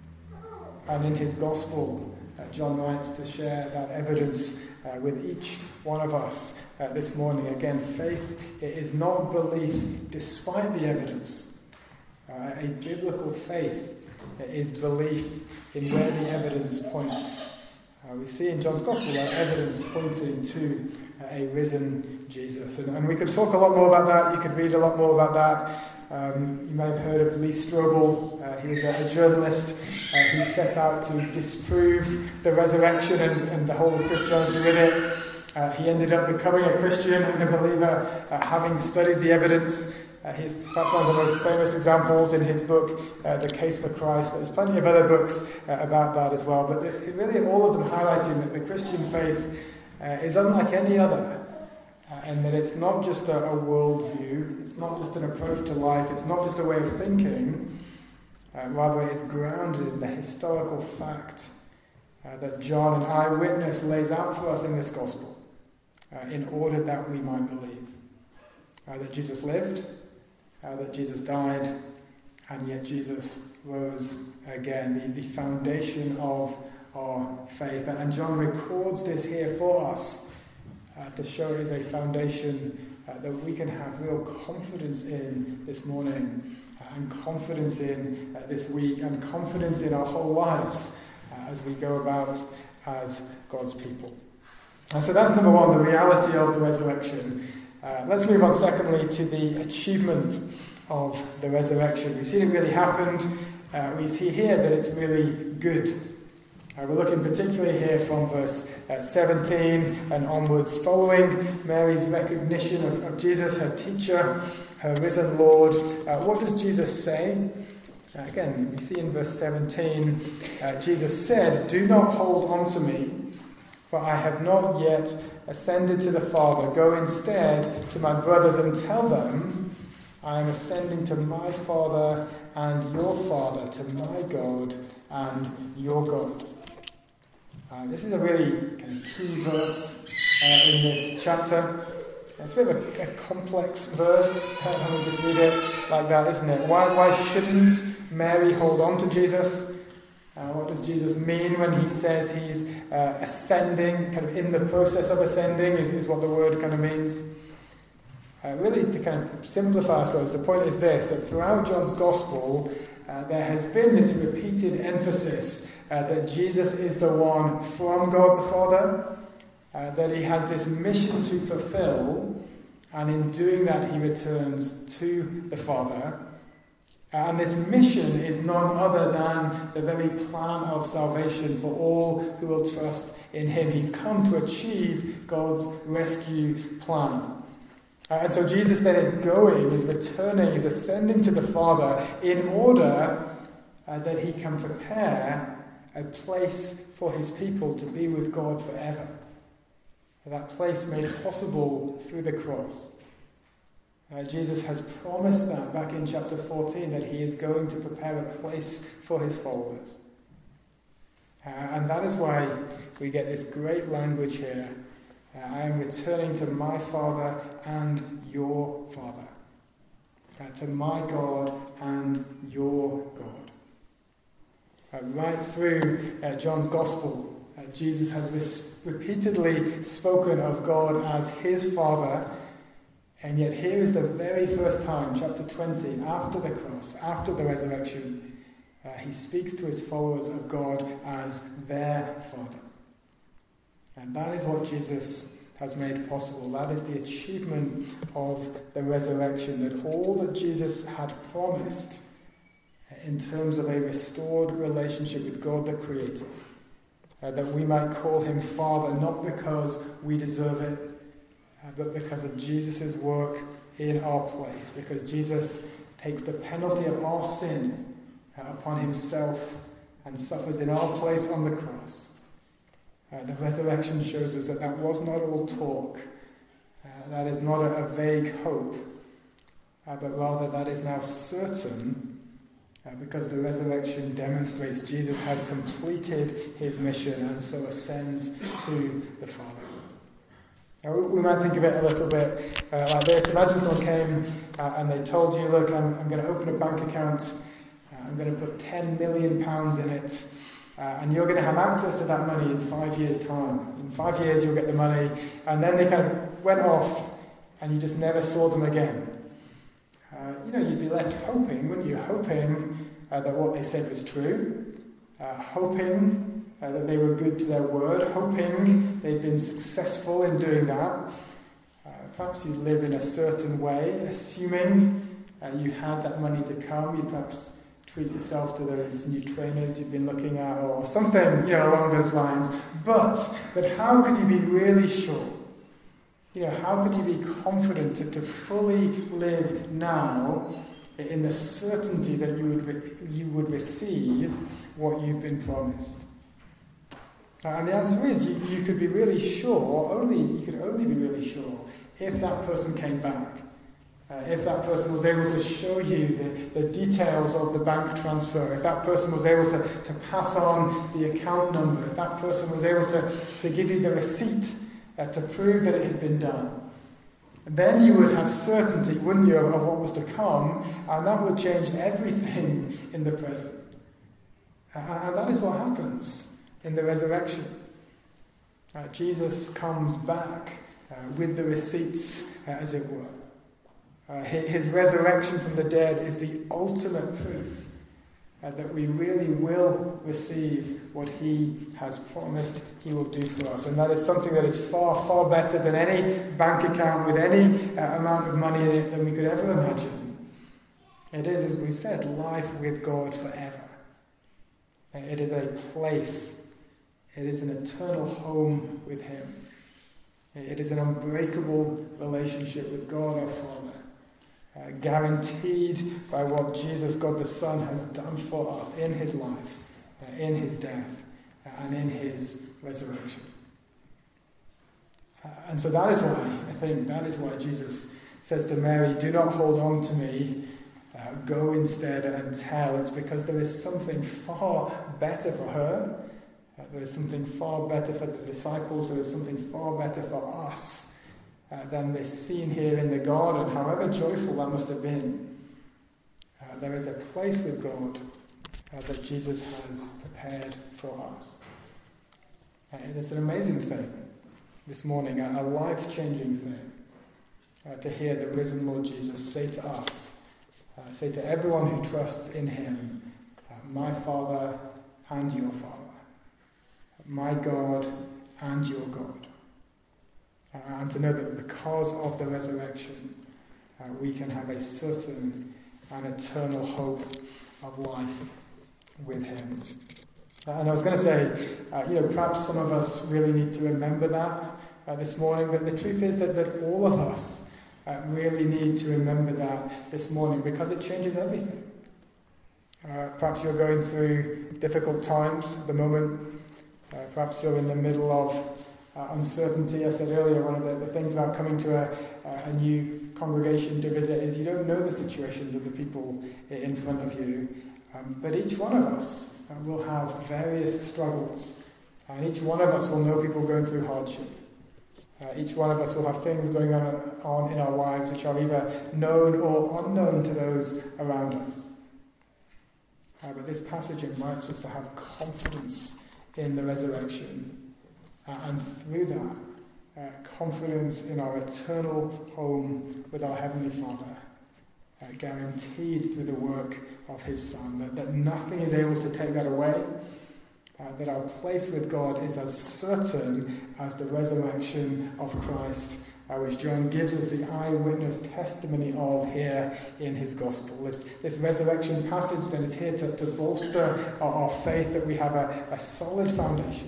And in his Gospel, uh, John writes to share that evidence uh, with each one of us uh, this morning. Again, faith it is not belief despite the evidence. Uh, a biblical faith is belief in where the evidence points. Uh, we see in John's Gospel that evidence pointing to uh, a risen Jesus. And, and we could talk a lot more about that. You could read a lot more about that. Um, you may have heard of Lee Strobel. Uh, he was a, a journalist uh, who set out to disprove the resurrection and, and the whole of Christianity with it. Uh, he ended up becoming a Christian and a believer, uh, having studied the evidence. Uh, he's perhaps one of the most famous examples in his book, uh, The Case for Christ. There's plenty of other books uh, about that as well. But the, really all of them highlighting that the Christian faith uh, is unlike any other. Uh, and that it's not just a, a worldview, it's not just an approach to life, it's not just a way of thinking. Uh, rather, it's grounded in the historical fact uh, that John, an eyewitness, lays out for us in this gospel uh, in order that we might believe. Uh, that Jesus lived, uh, that Jesus died, and yet Jesus rose again, the, the foundation of our faith. And John records this here for us uh, to show it is a foundation uh, that we can have real confidence in this morning, uh, and confidence in uh, this week, and confidence in our whole lives uh, as we go about as God's people. And so that's number one, the reality of the resurrection. Uh, let's move on secondly to the achievement of the resurrection. We've seen it really happened. Uh, we see here that it's really good. Uh, we're looking particularly here from verse uh, seventeen and onwards. Following Mary's recognition of, of Jesus, her teacher, her risen Lord, uh, what does Jesus say? Uh, again, we see in verse seventeen, uh, Jesus said, "Do not hold on to me, for I have not yet ascended to the Father. Go instead to my brothers and tell them, I am ascending to my Father and your Father, to my God and your God." Uh, this is a really kind of key verse uh, in this chapter. It's a bit of a, a complex verse. Let me just read it like that, isn't it? Why, why shouldn't Mary hold on to Jesus? Uh, what does Jesus mean when he says he's uh, ascending, kind of in the process of ascending, is, is what the word kind of means. Uh, really, to kind of simplify, I suppose, the point is this, that throughout John's Gospel, uh, there has been this repeated emphasis uh, that Jesus is the one from God the Father, uh, that he has this mission to fulfill, and in doing that he returns to the Father. And this mission is none other than the very plan of salvation for all who will trust in him. He's come to achieve God's rescue plan. Uh, and so Jesus then is going, is returning, is ascending to the Father in order uh, that he can prepare a place for his people to be with God forever. That place made possible through the cross. Uh, Jesus has promised that back in chapter fourteen, that he is going to prepare a place for his followers. Uh, and that is why we get this great language here. Uh, I am returning to my Father and your Father. Uh, to my God and your God. Uh, right through uh, John's Gospel, uh, Jesus has res- repeatedly spoken of God as his Father. And yet here is the very first time, chapter twenty, after the cross, after the resurrection, uh, he speaks to his followers of God as their Father. And that is what Jesus has made possible. That is the achievement of the resurrection, that all that Jesus had promised in terms of a restored relationship with God the Creator, uh, that we might call him Father, not because we deserve it, uh, but because of Jesus' work in our place, because Jesus takes the penalty of our sin uh, upon himself and suffers in our place on the cross. Uh, the resurrection shows us that that was not all talk. Uh, that is not a, a vague hope, uh, but rather that is now certain uh, because the resurrection demonstrates Jesus has completed his mission and so ascends to the Father. Now, we, we might think of it a little bit uh, like this. Imagine someone came uh, and they told you, look, I'm, I'm going to open a bank account, uh, I'm going to put ten million pounds in it, Uh, and you're going to have access to that money in five years' time. In five years you'll get the money. And then they kind of went off and you just never saw them again. Uh, you know, you'd be left hoping, wouldn't you? Hoping uh, that what they said was true. Uh, hoping uh, that they were good to their word. Hoping they'd been successful in doing that. Uh, perhaps you'd live in a certain way, assuming uh, you had that money to come. You'd perhaps treat yourself to those new trainers you've been looking at or something, you know, along those lines. But, but how could you be really sure? You know, how could you be confident to, to fully live now in the certainty that you would re- you would receive what you've been promised? Uh, and the answer is you, you could be really sure, only you could only be really sure if that person came back. Uh, if that person was able to show you the, the details of the bank transfer, if that person was able to, to pass on the account number, if that person was able to, to give you the receipt uh, to prove that it had been done, then you would have certainty, wouldn't you, of what was to come, and that would change everything in the present. Uh, and that is what happens in the resurrection. Uh, Jesus comes back uh, with the receipts, uh, as it were. Uh, his resurrection from the dead is the ultimate proof uh, that we really will receive what he has promised he will do for us. And that is something that is far, far better than any bank account with any uh, amount of money in it than we could ever imagine. It is, as we said, life with God forever. It is a place. It is an eternal home with him. It is an unbreakable relationship with God our Father. Uh, guaranteed by what Jesus, God the Son, has done for us in his life, uh, in his death, uh, and in his resurrection. Uh, and so that is why, I think, that is why Jesus says to Mary, do not hold on to me, uh, go instead and tell. It's because there is something far better for her, uh, there is something far better for the disciples, there is something far better for us. Uh, than this scene here in the garden, however joyful that must have been. Uh, there is a place with God uh, that Jesus has prepared for us. Uh, it is an amazing thing this morning, a, a life-changing thing, uh, to hear the risen Lord Jesus say to us, uh, say to everyone who trusts in him, uh, my Father and your Father, my God and your God. Uh, and to know that because of the resurrection, uh, we can have a certain and eternal hope of life with him. Uh, and I was going to say, uh, you know, perhaps some of us really need to remember that uh, this morning, but the truth is that, that all of us uh, really need to remember that this morning because it changes everything. Uh, perhaps you're going through difficult times at the moment. Uh, perhaps you're in the middle of uh, uncertainty. I said earlier, one of the, the things about coming to a, a new congregation to visit is you don't know the situations of the people in front of you. Um, but each one of us uh, will have various struggles. And each one of us will know people going through hardship. Uh, each one of us will have things going on, on in our lives which are either known or unknown to those around us. Uh, but this passage invites us to have confidence in the resurrection. Uh, and through that, uh, confidence in our eternal home with our Heavenly Father. Uh, guaranteed through the work of His Son. That, that nothing is able to take that away. Uh, that our place with God is as certain as the resurrection of Christ, uh, which John gives us the eyewitness testimony of here in his Gospel. This, this resurrection passage then is here to, to bolster our, our faith that we have a, a solid foundation,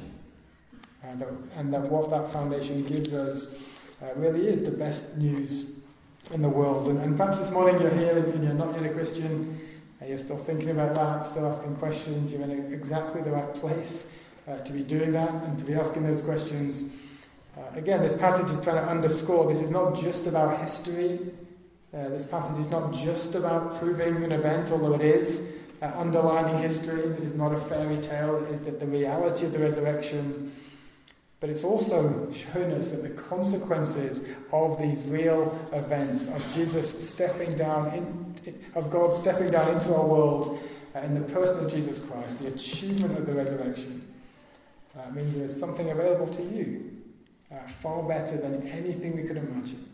uh, that, and that what that foundation gives us uh, really is the best news in the world. And, and perhaps this morning you're here and, and you're not yet a Christian. You're still thinking about that, still asking questions. You're in exactly the right place uh, to be doing that and to be asking those questions. Uh, again, this passage is trying to underscore this is not just about history. Uh, this passage is not just about proving an event, although it is uh, underlining history. This is not a fairy tale. It is that the reality of the resurrection. But it's also showing us that the consequences of these real events, of Jesus stepping down, in, of God stepping down into our world uh, in the person of Jesus Christ, the achievement of the resurrection, uh, means there is something available to you, uh, far better than anything we could imagine.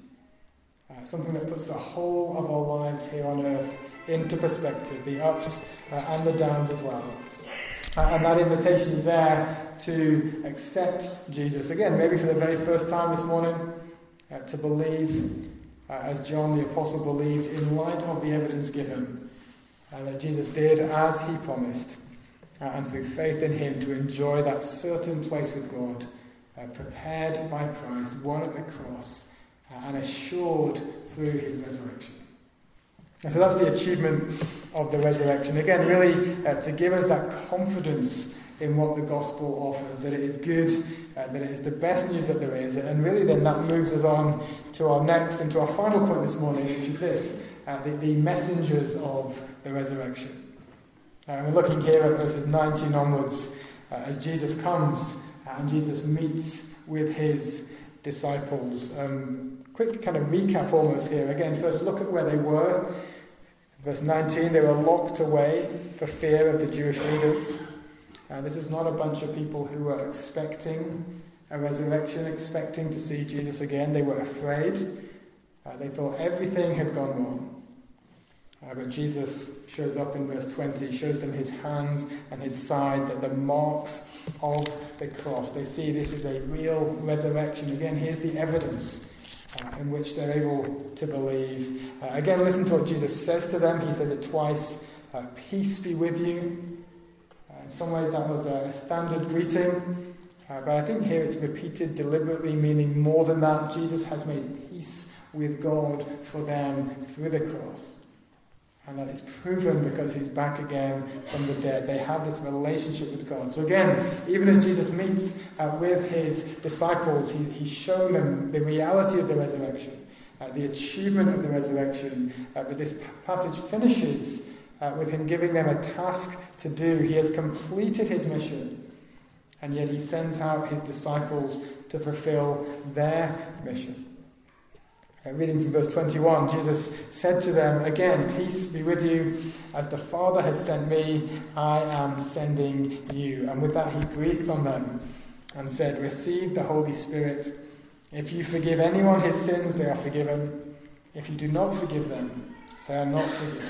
Uh, something that puts the whole of our lives here on earth into perspective, the ups uh, and the downs as well. Uh, and that invitation is there to accept Jesus. Again, maybe for the very first time this morning, uh, to believe, uh, as John the Apostle believed, in light of the evidence given, uh, that Jesus did as he promised, uh, and through faith in him to enjoy that certain place with God, uh, prepared by Christ, won at the cross, uh, and assured through his resurrection. And so that's the achievement of the resurrection. Again, really uh, to give us that confidence in what the gospel offers, that it is good, uh, that it is the best news that there is. And really then that moves us on to our next and to our final point this morning, which is this, uh, the, the messengers of the resurrection. Uh, we're looking here at verses nineteen onwards, uh, as Jesus comes and Jesus meets with his disciples. Um, quick kind of recap almost here. Again, first look at where they were. Verse nineteen, they were locked away for fear of the Jewish leaders. Uh, this was not a bunch of people who were expecting a resurrection, expecting to see Jesus again. They were afraid. Uh, they thought everything had gone wrong. Uh, but Jesus shows up in verse twenty, shows them his hands and his side, that the marks of the cross. They see this is a real resurrection. Again, here's the evidence Uh, in which they're able to believe. Uh, again, listen to what Jesus says to them. He says it twice, uh, peace be with you. Uh, in some ways that was a standard greeting, uh, but I think here it's repeated deliberately, meaning more than that. Jesus has made peace with God for them through the cross. And that is proven because he's back again from the dead. They have this relationship with God. So again, even as Jesus meets uh, with his disciples, he, he's shown them the reality of the resurrection, uh, the achievement of the resurrection. Uh, but this passage finishes uh, with him giving them a task to do. He has completed his mission, and yet he sends out his disciples to fulfill their mission. Uh, reading from verse twenty-one, Jesus said to them, again, peace be with you. As the Father has sent me, I am sending you. And with that he breathed on them and said, receive the Holy Spirit. If you forgive anyone his sins, they are forgiven. If you do not forgive them, they are not forgiven.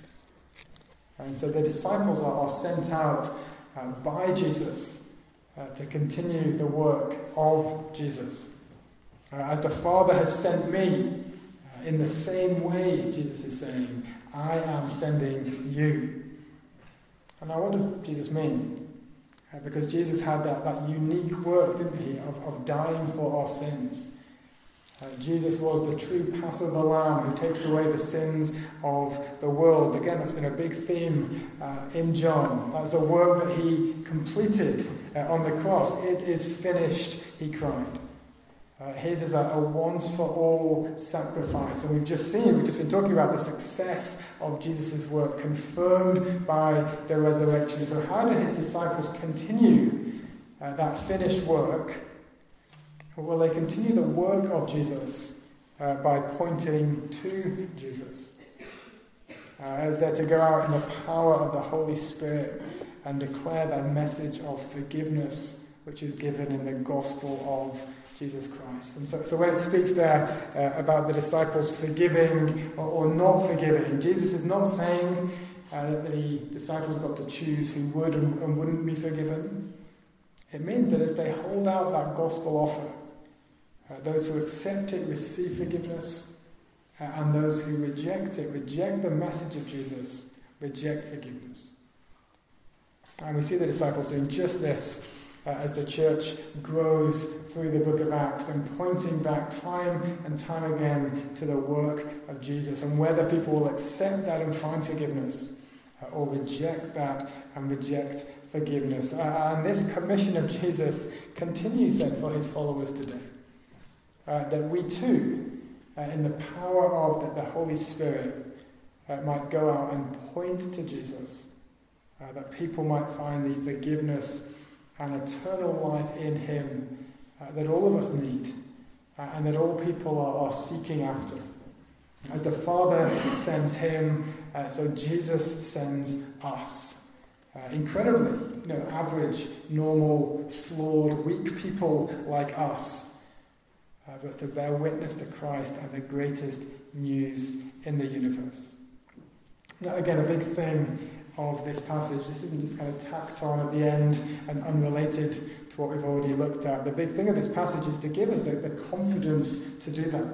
And so the disciples are, are sent out uh, by Jesus uh, to continue the work of Jesus. Uh, as the Father has sent me, uh, in the same way, Jesus is saying, I am sending you. And now what does Jesus mean? Uh, because Jesus had that, that unique work, didn't he, of, of dying for our sins. Uh, Jesus was the true Passover lamb who takes away the sins of the world. Again, that's been a big theme uh, in John. That's a work that he completed uh, on the cross. It is finished, he cried. Uh, his is a, a once-for-all sacrifice. And we've just seen, we've just been talking about the success of Jesus' work confirmed by the resurrection. So how did his disciples continue uh, that finished work? Well, they continue the work of Jesus uh, by pointing to Jesus. Uh, as they're to go out in the power of the Holy Spirit and declare that message of forgiveness which is given in the gospel of Jesus Christ. And so, so when it speaks there uh, about the disciples forgiving or, or not forgiving, Jesus is not saying uh, that the disciples got to choose who would and, and wouldn't be forgiven. It means that as they hold out that gospel offer, Uh, those who accept it receive forgiveness, uh, and those who reject it, reject the message of Jesus, reject forgiveness. And we see the disciples doing just this uh, as the church grows through the book of Acts, and pointing back time and time again to the work of Jesus, and whether people will accept that and find forgiveness, uh, or reject that and reject forgiveness. Uh, and this commission of Jesus continues then for his followers today. Uh, that we too, uh, in the power of the, the Holy Spirit, uh, might go out and point to Jesus, uh, that people might find the forgiveness and eternal life in him uh, that all of us need, uh, and that all people are, are seeking after. As the Father sends him, uh, so Jesus sends us. Uh, incredibly, you know, average, normal, flawed, weak people like us, Uh, but to bear witness to Christ and the greatest news in the universe. Now, again, a big thing of this passage, this isn't just kind of tacked on at the end and unrelated to what we've already looked at. The big thing of this passage is to give us the, the confidence to do that.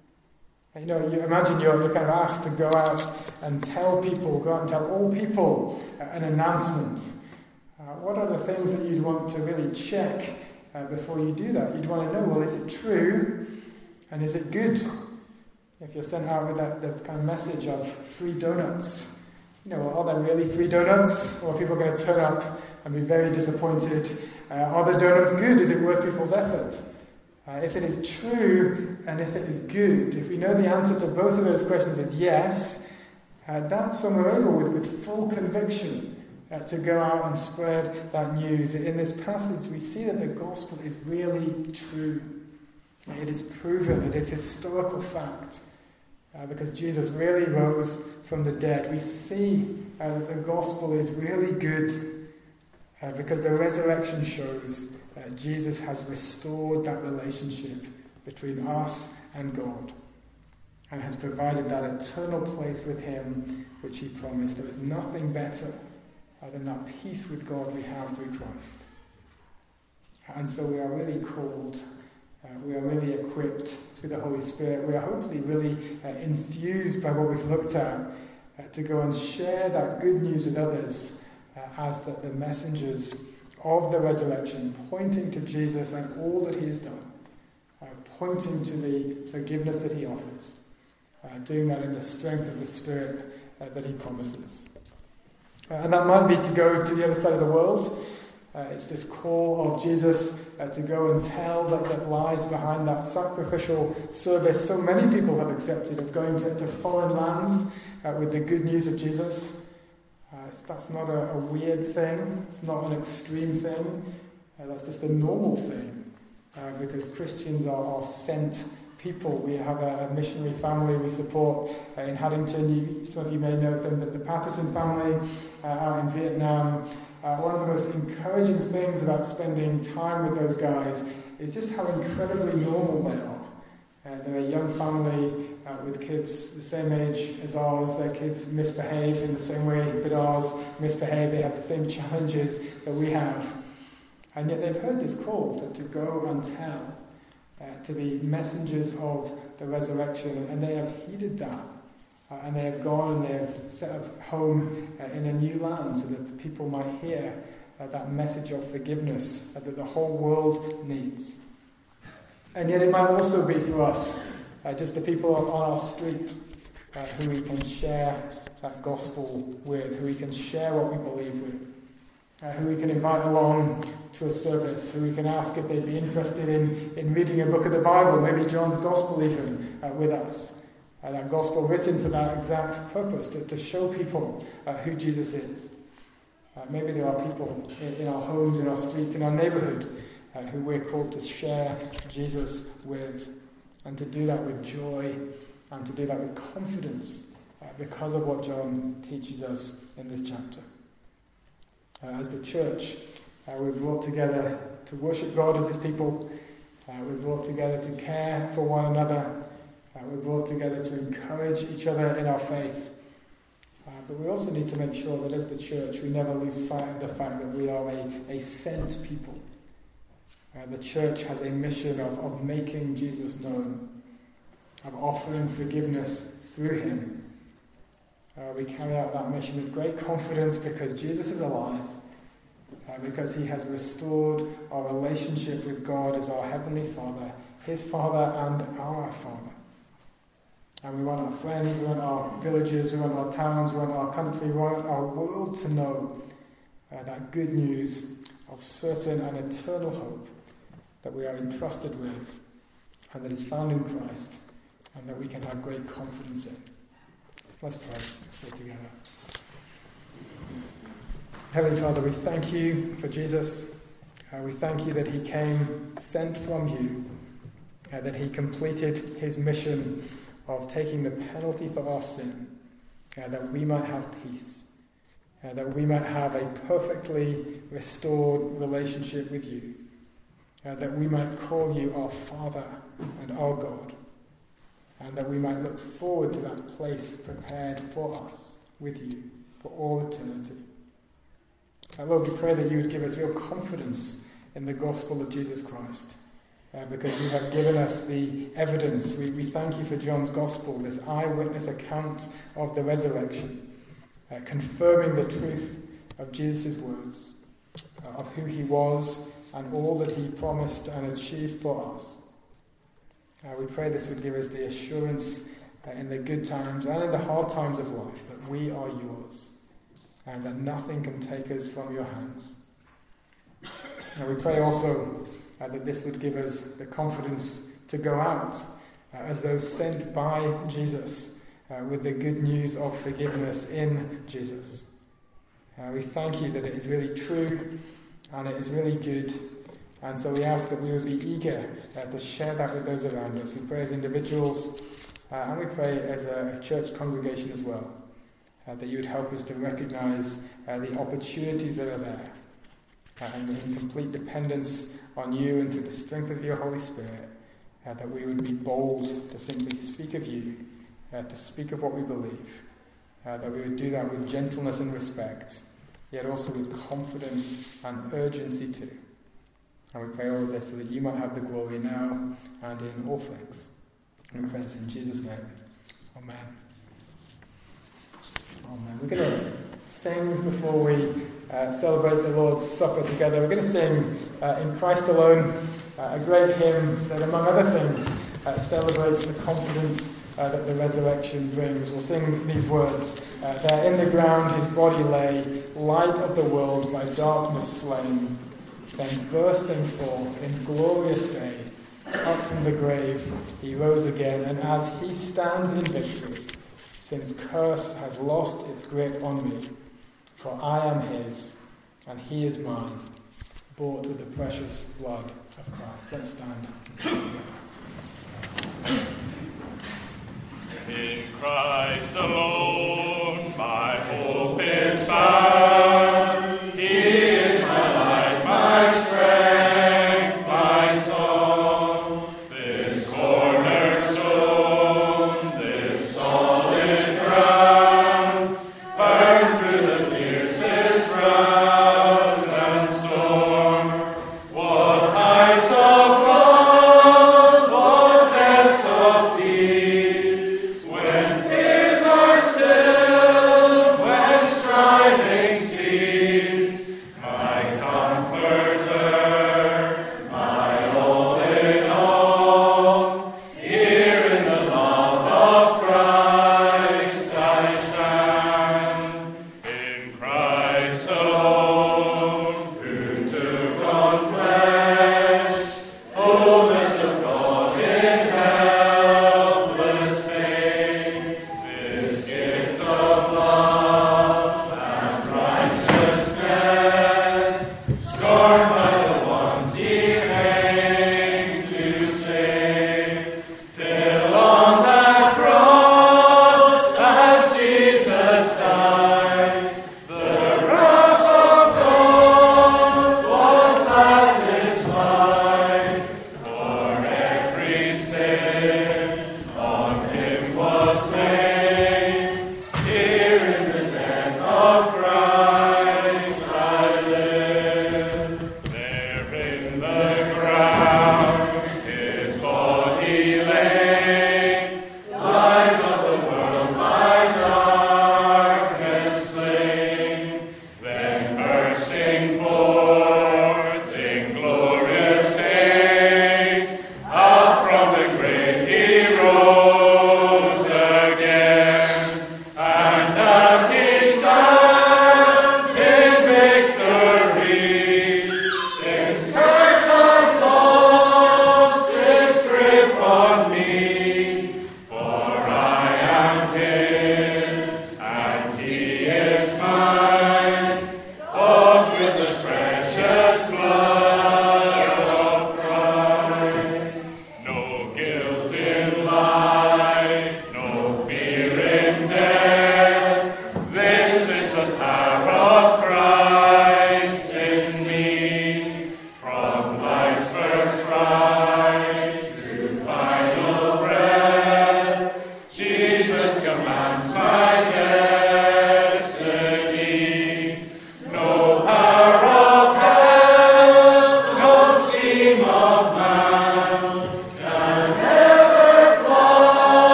You know, you imagine you're, you're kind of asked to go out and tell people, go out and tell all people uh, an announcement. Uh, what are the things that you'd want to really check Uh, before you do that? You'd want to know, well, is it true and is it good? If you're sent out with that the kind of message of free donuts, you know, well, are there really free donuts? Or are people going to turn up and be very disappointed? Uh, are the donuts good? Is it worth people's effort? Uh, if it is true and if it is good, if we know the answer to both of those questions is yes, uh, that's when we're able with, with full conviction Uh, to go out and spread that news. In this passage we see that the gospel is really true. It is proven, it is historical fact. Uh, because Jesus really rose from the dead. We see uh, that the gospel is really good uh, because the resurrection shows that Jesus has restored that relationship between us and God, and has provided that eternal place with him which he promised. There is nothing better Uh, than that peace with God we have through Christ. And so we are really called, uh, we are really equipped through the Holy Spirit, we are hopefully really uh, infused by what we've looked at uh, to go and share that good news with others uh, as the, the messengers of the resurrection, pointing to Jesus and all that he has done, uh, pointing to the forgiveness that he offers, uh, doing that in the strength of the Spirit uh, that he promises. Uh, and that might be to go to the other side of the world. Uh, it's this call of Jesus uh, to go and tell that, that lies behind that sacrificial service so many people have accepted, of going to, to foreign lands uh, with the good news of Jesus. Uh, that's not a, a weird thing. It's not an extreme thing. Uh, that's just a normal thing. Uh, because Christians are, are sent people. We have a, a missionary family we support uh, in Haddington. You, some of you may know them, the, the Patterson family uh, out in Vietnam. Uh, one of the most encouraging things about spending time with those guys is just how incredibly normal they are. Uh, they're a young family uh, with kids the same age as ours. Their kids misbehave in the same way that ours misbehave. They have the same challenges that we have. And yet they've heard this call to, to go and tell. Uh, to be messengers of the resurrection, and they have heeded that, uh, and they have gone and they have set up home uh, in a new land so that the people might hear uh, that message of forgiveness uh, that the whole world needs. And yet it might also be for us, uh, just the people on our street uh, who we can share that gospel with, who we can share what we believe with, uh, who we can invite along to a service, who we can ask if they'd be interested in, in reading a book of the Bible, maybe John's Gospel even, uh, with us. Uh, that gospel written for that exact purpose, to, to show people uh, who Jesus is. Uh, maybe there are people in, in our homes, in our streets, in our neighbourhood, uh, who we're called to share Jesus with, and to do that with joy, and to do that with confidence, uh, because of what John teaches us in this chapter. Uh, as the church, uh, we're brought together to worship God as his people. Uh, we're brought together to care for one another. Uh, we're brought together to encourage each other in our faith. Uh, but we also need to make sure that as the church, we never lose sight of the fact that we are a, a sent people. Uh, the church has a mission of, of making Jesus known, of offering forgiveness through him. Uh, we carry out that mission with great confidence because Jesus is alive, uh, because he has restored our relationship with God as our Heavenly Father, his Father and our Father. And we want our friends, we want our villages, we want our towns, we want our country, we want our world to know uh, that good news of certain and eternal hope that we are entrusted with and that is found in Christ and that we can have great confidence in. Let's pray. Let's pray together. Heavenly Father, we thank you for Jesus. Uh, we thank you that he came sent from you, uh, that he completed his mission of taking the penalty for our sin, uh, that we might have peace, uh, that we might have a perfectly restored relationship with you, uh, that we might call you our Father and our God, and that we might look forward to that place prepared for us with you for all eternity. Uh, Lord, we pray that you would give us real confidence in the gospel of Jesus Christ, Uh, because you have given us the evidence. We, we thank you for John's Gospel, this eyewitness account of the resurrection, uh, confirming the truth of Jesus' words, uh, of who he was and all that he promised and achieved for us. Uh, we pray this would give us the assurance uh, in the good times and in the hard times of life that we are yours and that nothing can take us from your hands. And we pray also Uh, that this would give us the confidence to go out uh, as those sent by Jesus uh, with the good news of forgiveness in Jesus. Uh, we thank you that it is really true and it is really good, and so we ask that we would be eager uh, to share that with those around us. We pray as individuals uh, and we pray as a church congregation as well, uh, that you would help us to recognize uh, the opportunities that are there, uh, and in complete dependence on you and through the strength of your Holy Spirit, uh, that we would be bold to simply speak of you, uh, to speak of what we believe, uh, that we would do that with gentleness and respect, yet also with confidence and urgency too. And we pray all of this so that you might have the glory now and in all things. And we pray this in Jesus' name. Amen. Amen. We're going to sing before we uh, celebrate the Lord's Supper together. We're going to sing uh, In Christ Alone, uh, a great hymn that, among other things, uh, celebrates the confidence uh, that the resurrection brings. We'll sing these words. Uh, there in the ground his body lay, light of the world by darkness slain. Then bursting forth in glorious day, up from the grave he rose again, and as he stands in victory, sin's curse has lost its grip on me, for I am his, and he is mine, bought with the precious blood of Christ. Let's stand together. In Christ alone my hope is found. He is my light, my strength, my song. This cornerstone, this solid ground, firm through the fiercest drought and storm. What heights of love, what depths of peace, when fears are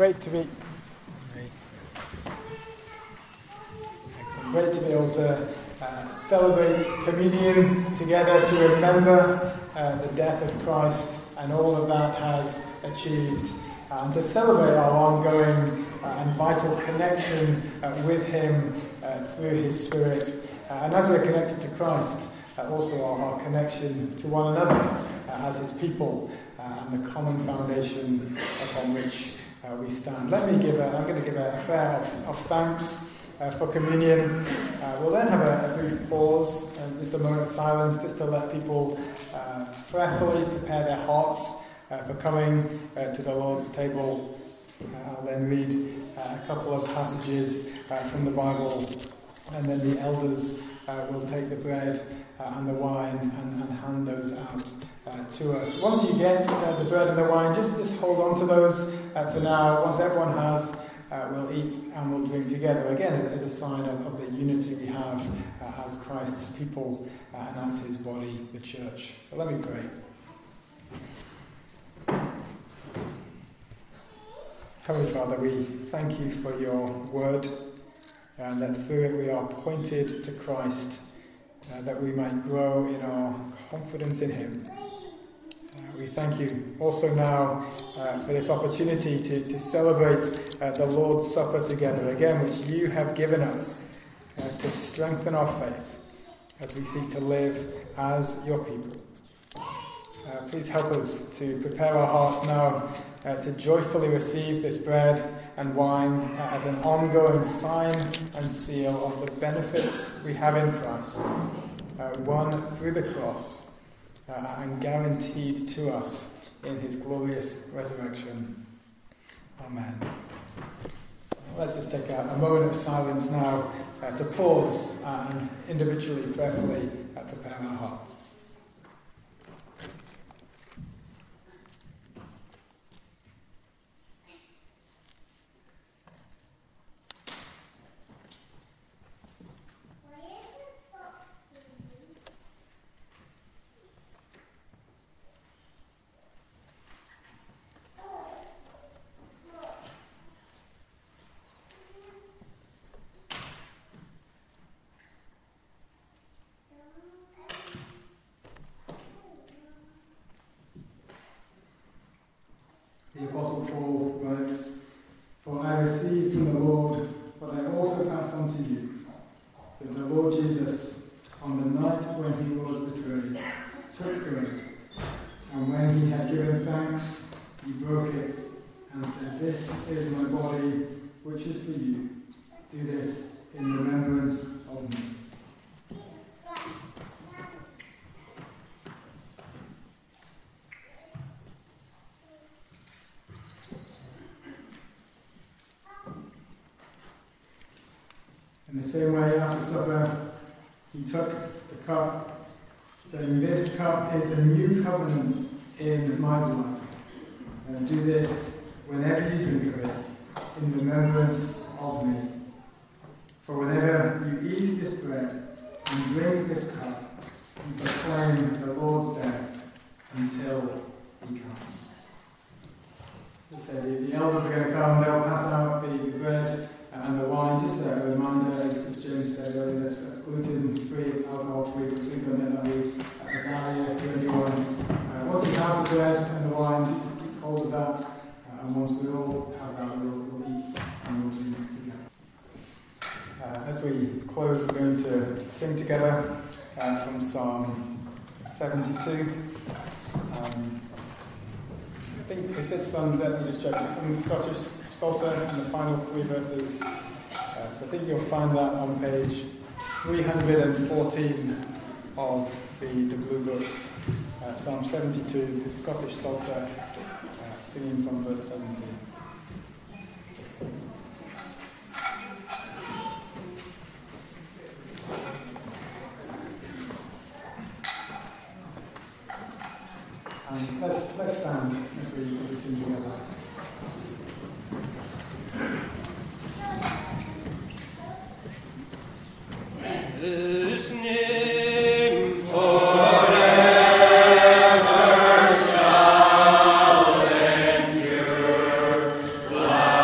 great to be excellent. Great to be able to uh, celebrate communion together to remember uh, the death of Christ and all that that has achieved, and to celebrate our ongoing uh, and vital connection uh, with Him uh, through His Spirit, uh, and as we're connected to Christ, uh, also our, our connection to one another uh, as His people, uh, and the common foundation upon which uh, we stand. Let me give a, I'm going to give a prayer of, of thanks uh, for communion. Uh, we'll then have a, a brief pause and just a moment of silence, just to let people uh, prayerfully prepare their hearts uh, for coming uh, to the Lord's table. Uh, I'll then read uh, a couple of passages uh, from the Bible, and then the elders uh, will take the bread uh, and the wine and, and hand those out uh, to us. Once you get uh, the bread and the wine, just, just hold on to those uh, for now. Once everyone has, uh, we'll eat and we'll drink together. Again, as a sign of, of the unity we have uh, as Christ's people uh, and as His body, the church. But let me pray. Heavenly Father, we thank You for Your word, and that through it we are pointed to Christ, uh, that we might grow in our confidence in Him. Uh, we thank You also now uh, for this opportunity to, to celebrate uh, the Lord's Supper together, again, which You have given us uh, to strengthen our faith as we seek to live as Your people. Uh, please help us to prepare our hearts now uh, to joyfully receive this bread and wine uh, as an ongoing sign and seal of the benefits we have in Christ, uh, won through the cross uh, and guaranteed to us in His glorious resurrection. Amen. Let's just take a, a moment of silence now uh, to pause and individually, prayerfully uh, prepare our hearts. The Apostle Paul writes, "For I received from the Lord what I also passed on to you, that the Lord Jesus, on the night when He was betrayed, took bread, and when He had given thanks, He broke it, and said, 'This is my body, which is for you. Do this in remembrance of me.'" In the same way, after supper, He took the cup, saying, "This cup is the new covenant in my blood. And do this whenever you drink of it, in remembrance of me. For whenever you eat this bread and drink this cup, you proclaim the Lord's death until He comes." So the, the elders are going to come, they'll pass out the bread and the wine. Just a reminder, as, as James said earlier, that's, that's gluten-free, it's alcohol-free, so please don't let that be a barrier to anyone. Uh, once you have the bread and the wine, just keep hold of that, uh, and once we all have that, we'll, we'll eat and we'll drink together. Uh, as we close, we're going to sing together uh, from Psalm seventy-two. Um, I think is this from, let me just check, from the Scottish Psalter, and the final three verses. Uh, so I think you'll find that on page three hundred fourteen of the, the Blue Book. Uh, Psalm seventy-two, the Scottish Psalter, uh, singing from verse seventeen. And let's, let's stand as we, as we sing together. His name forever shall endure.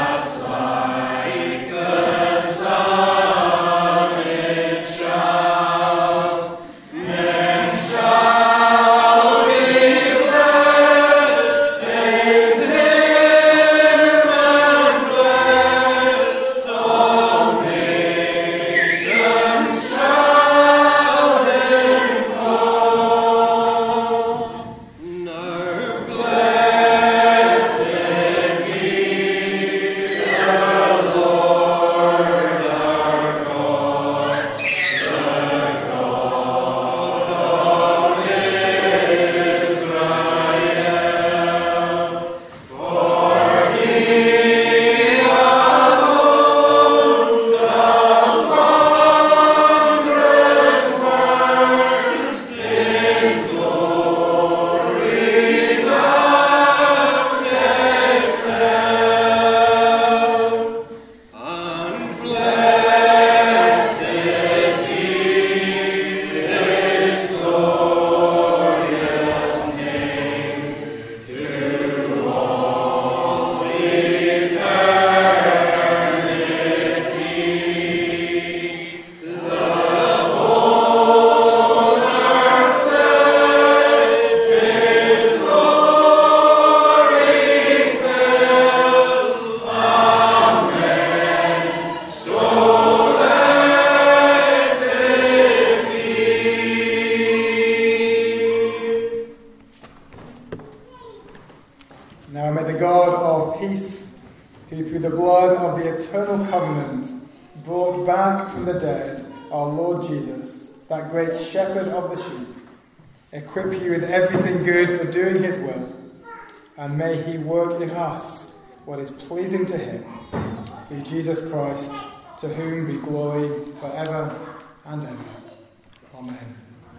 of peace, who through the blood of the eternal covenant brought back from the dead our Lord Jesus, that great shepherd of the sheep, equip you with everything good for doing his will, and may he work in us what is pleasing to him, through Jesus Christ, to whom be glory forever and ever. Amen.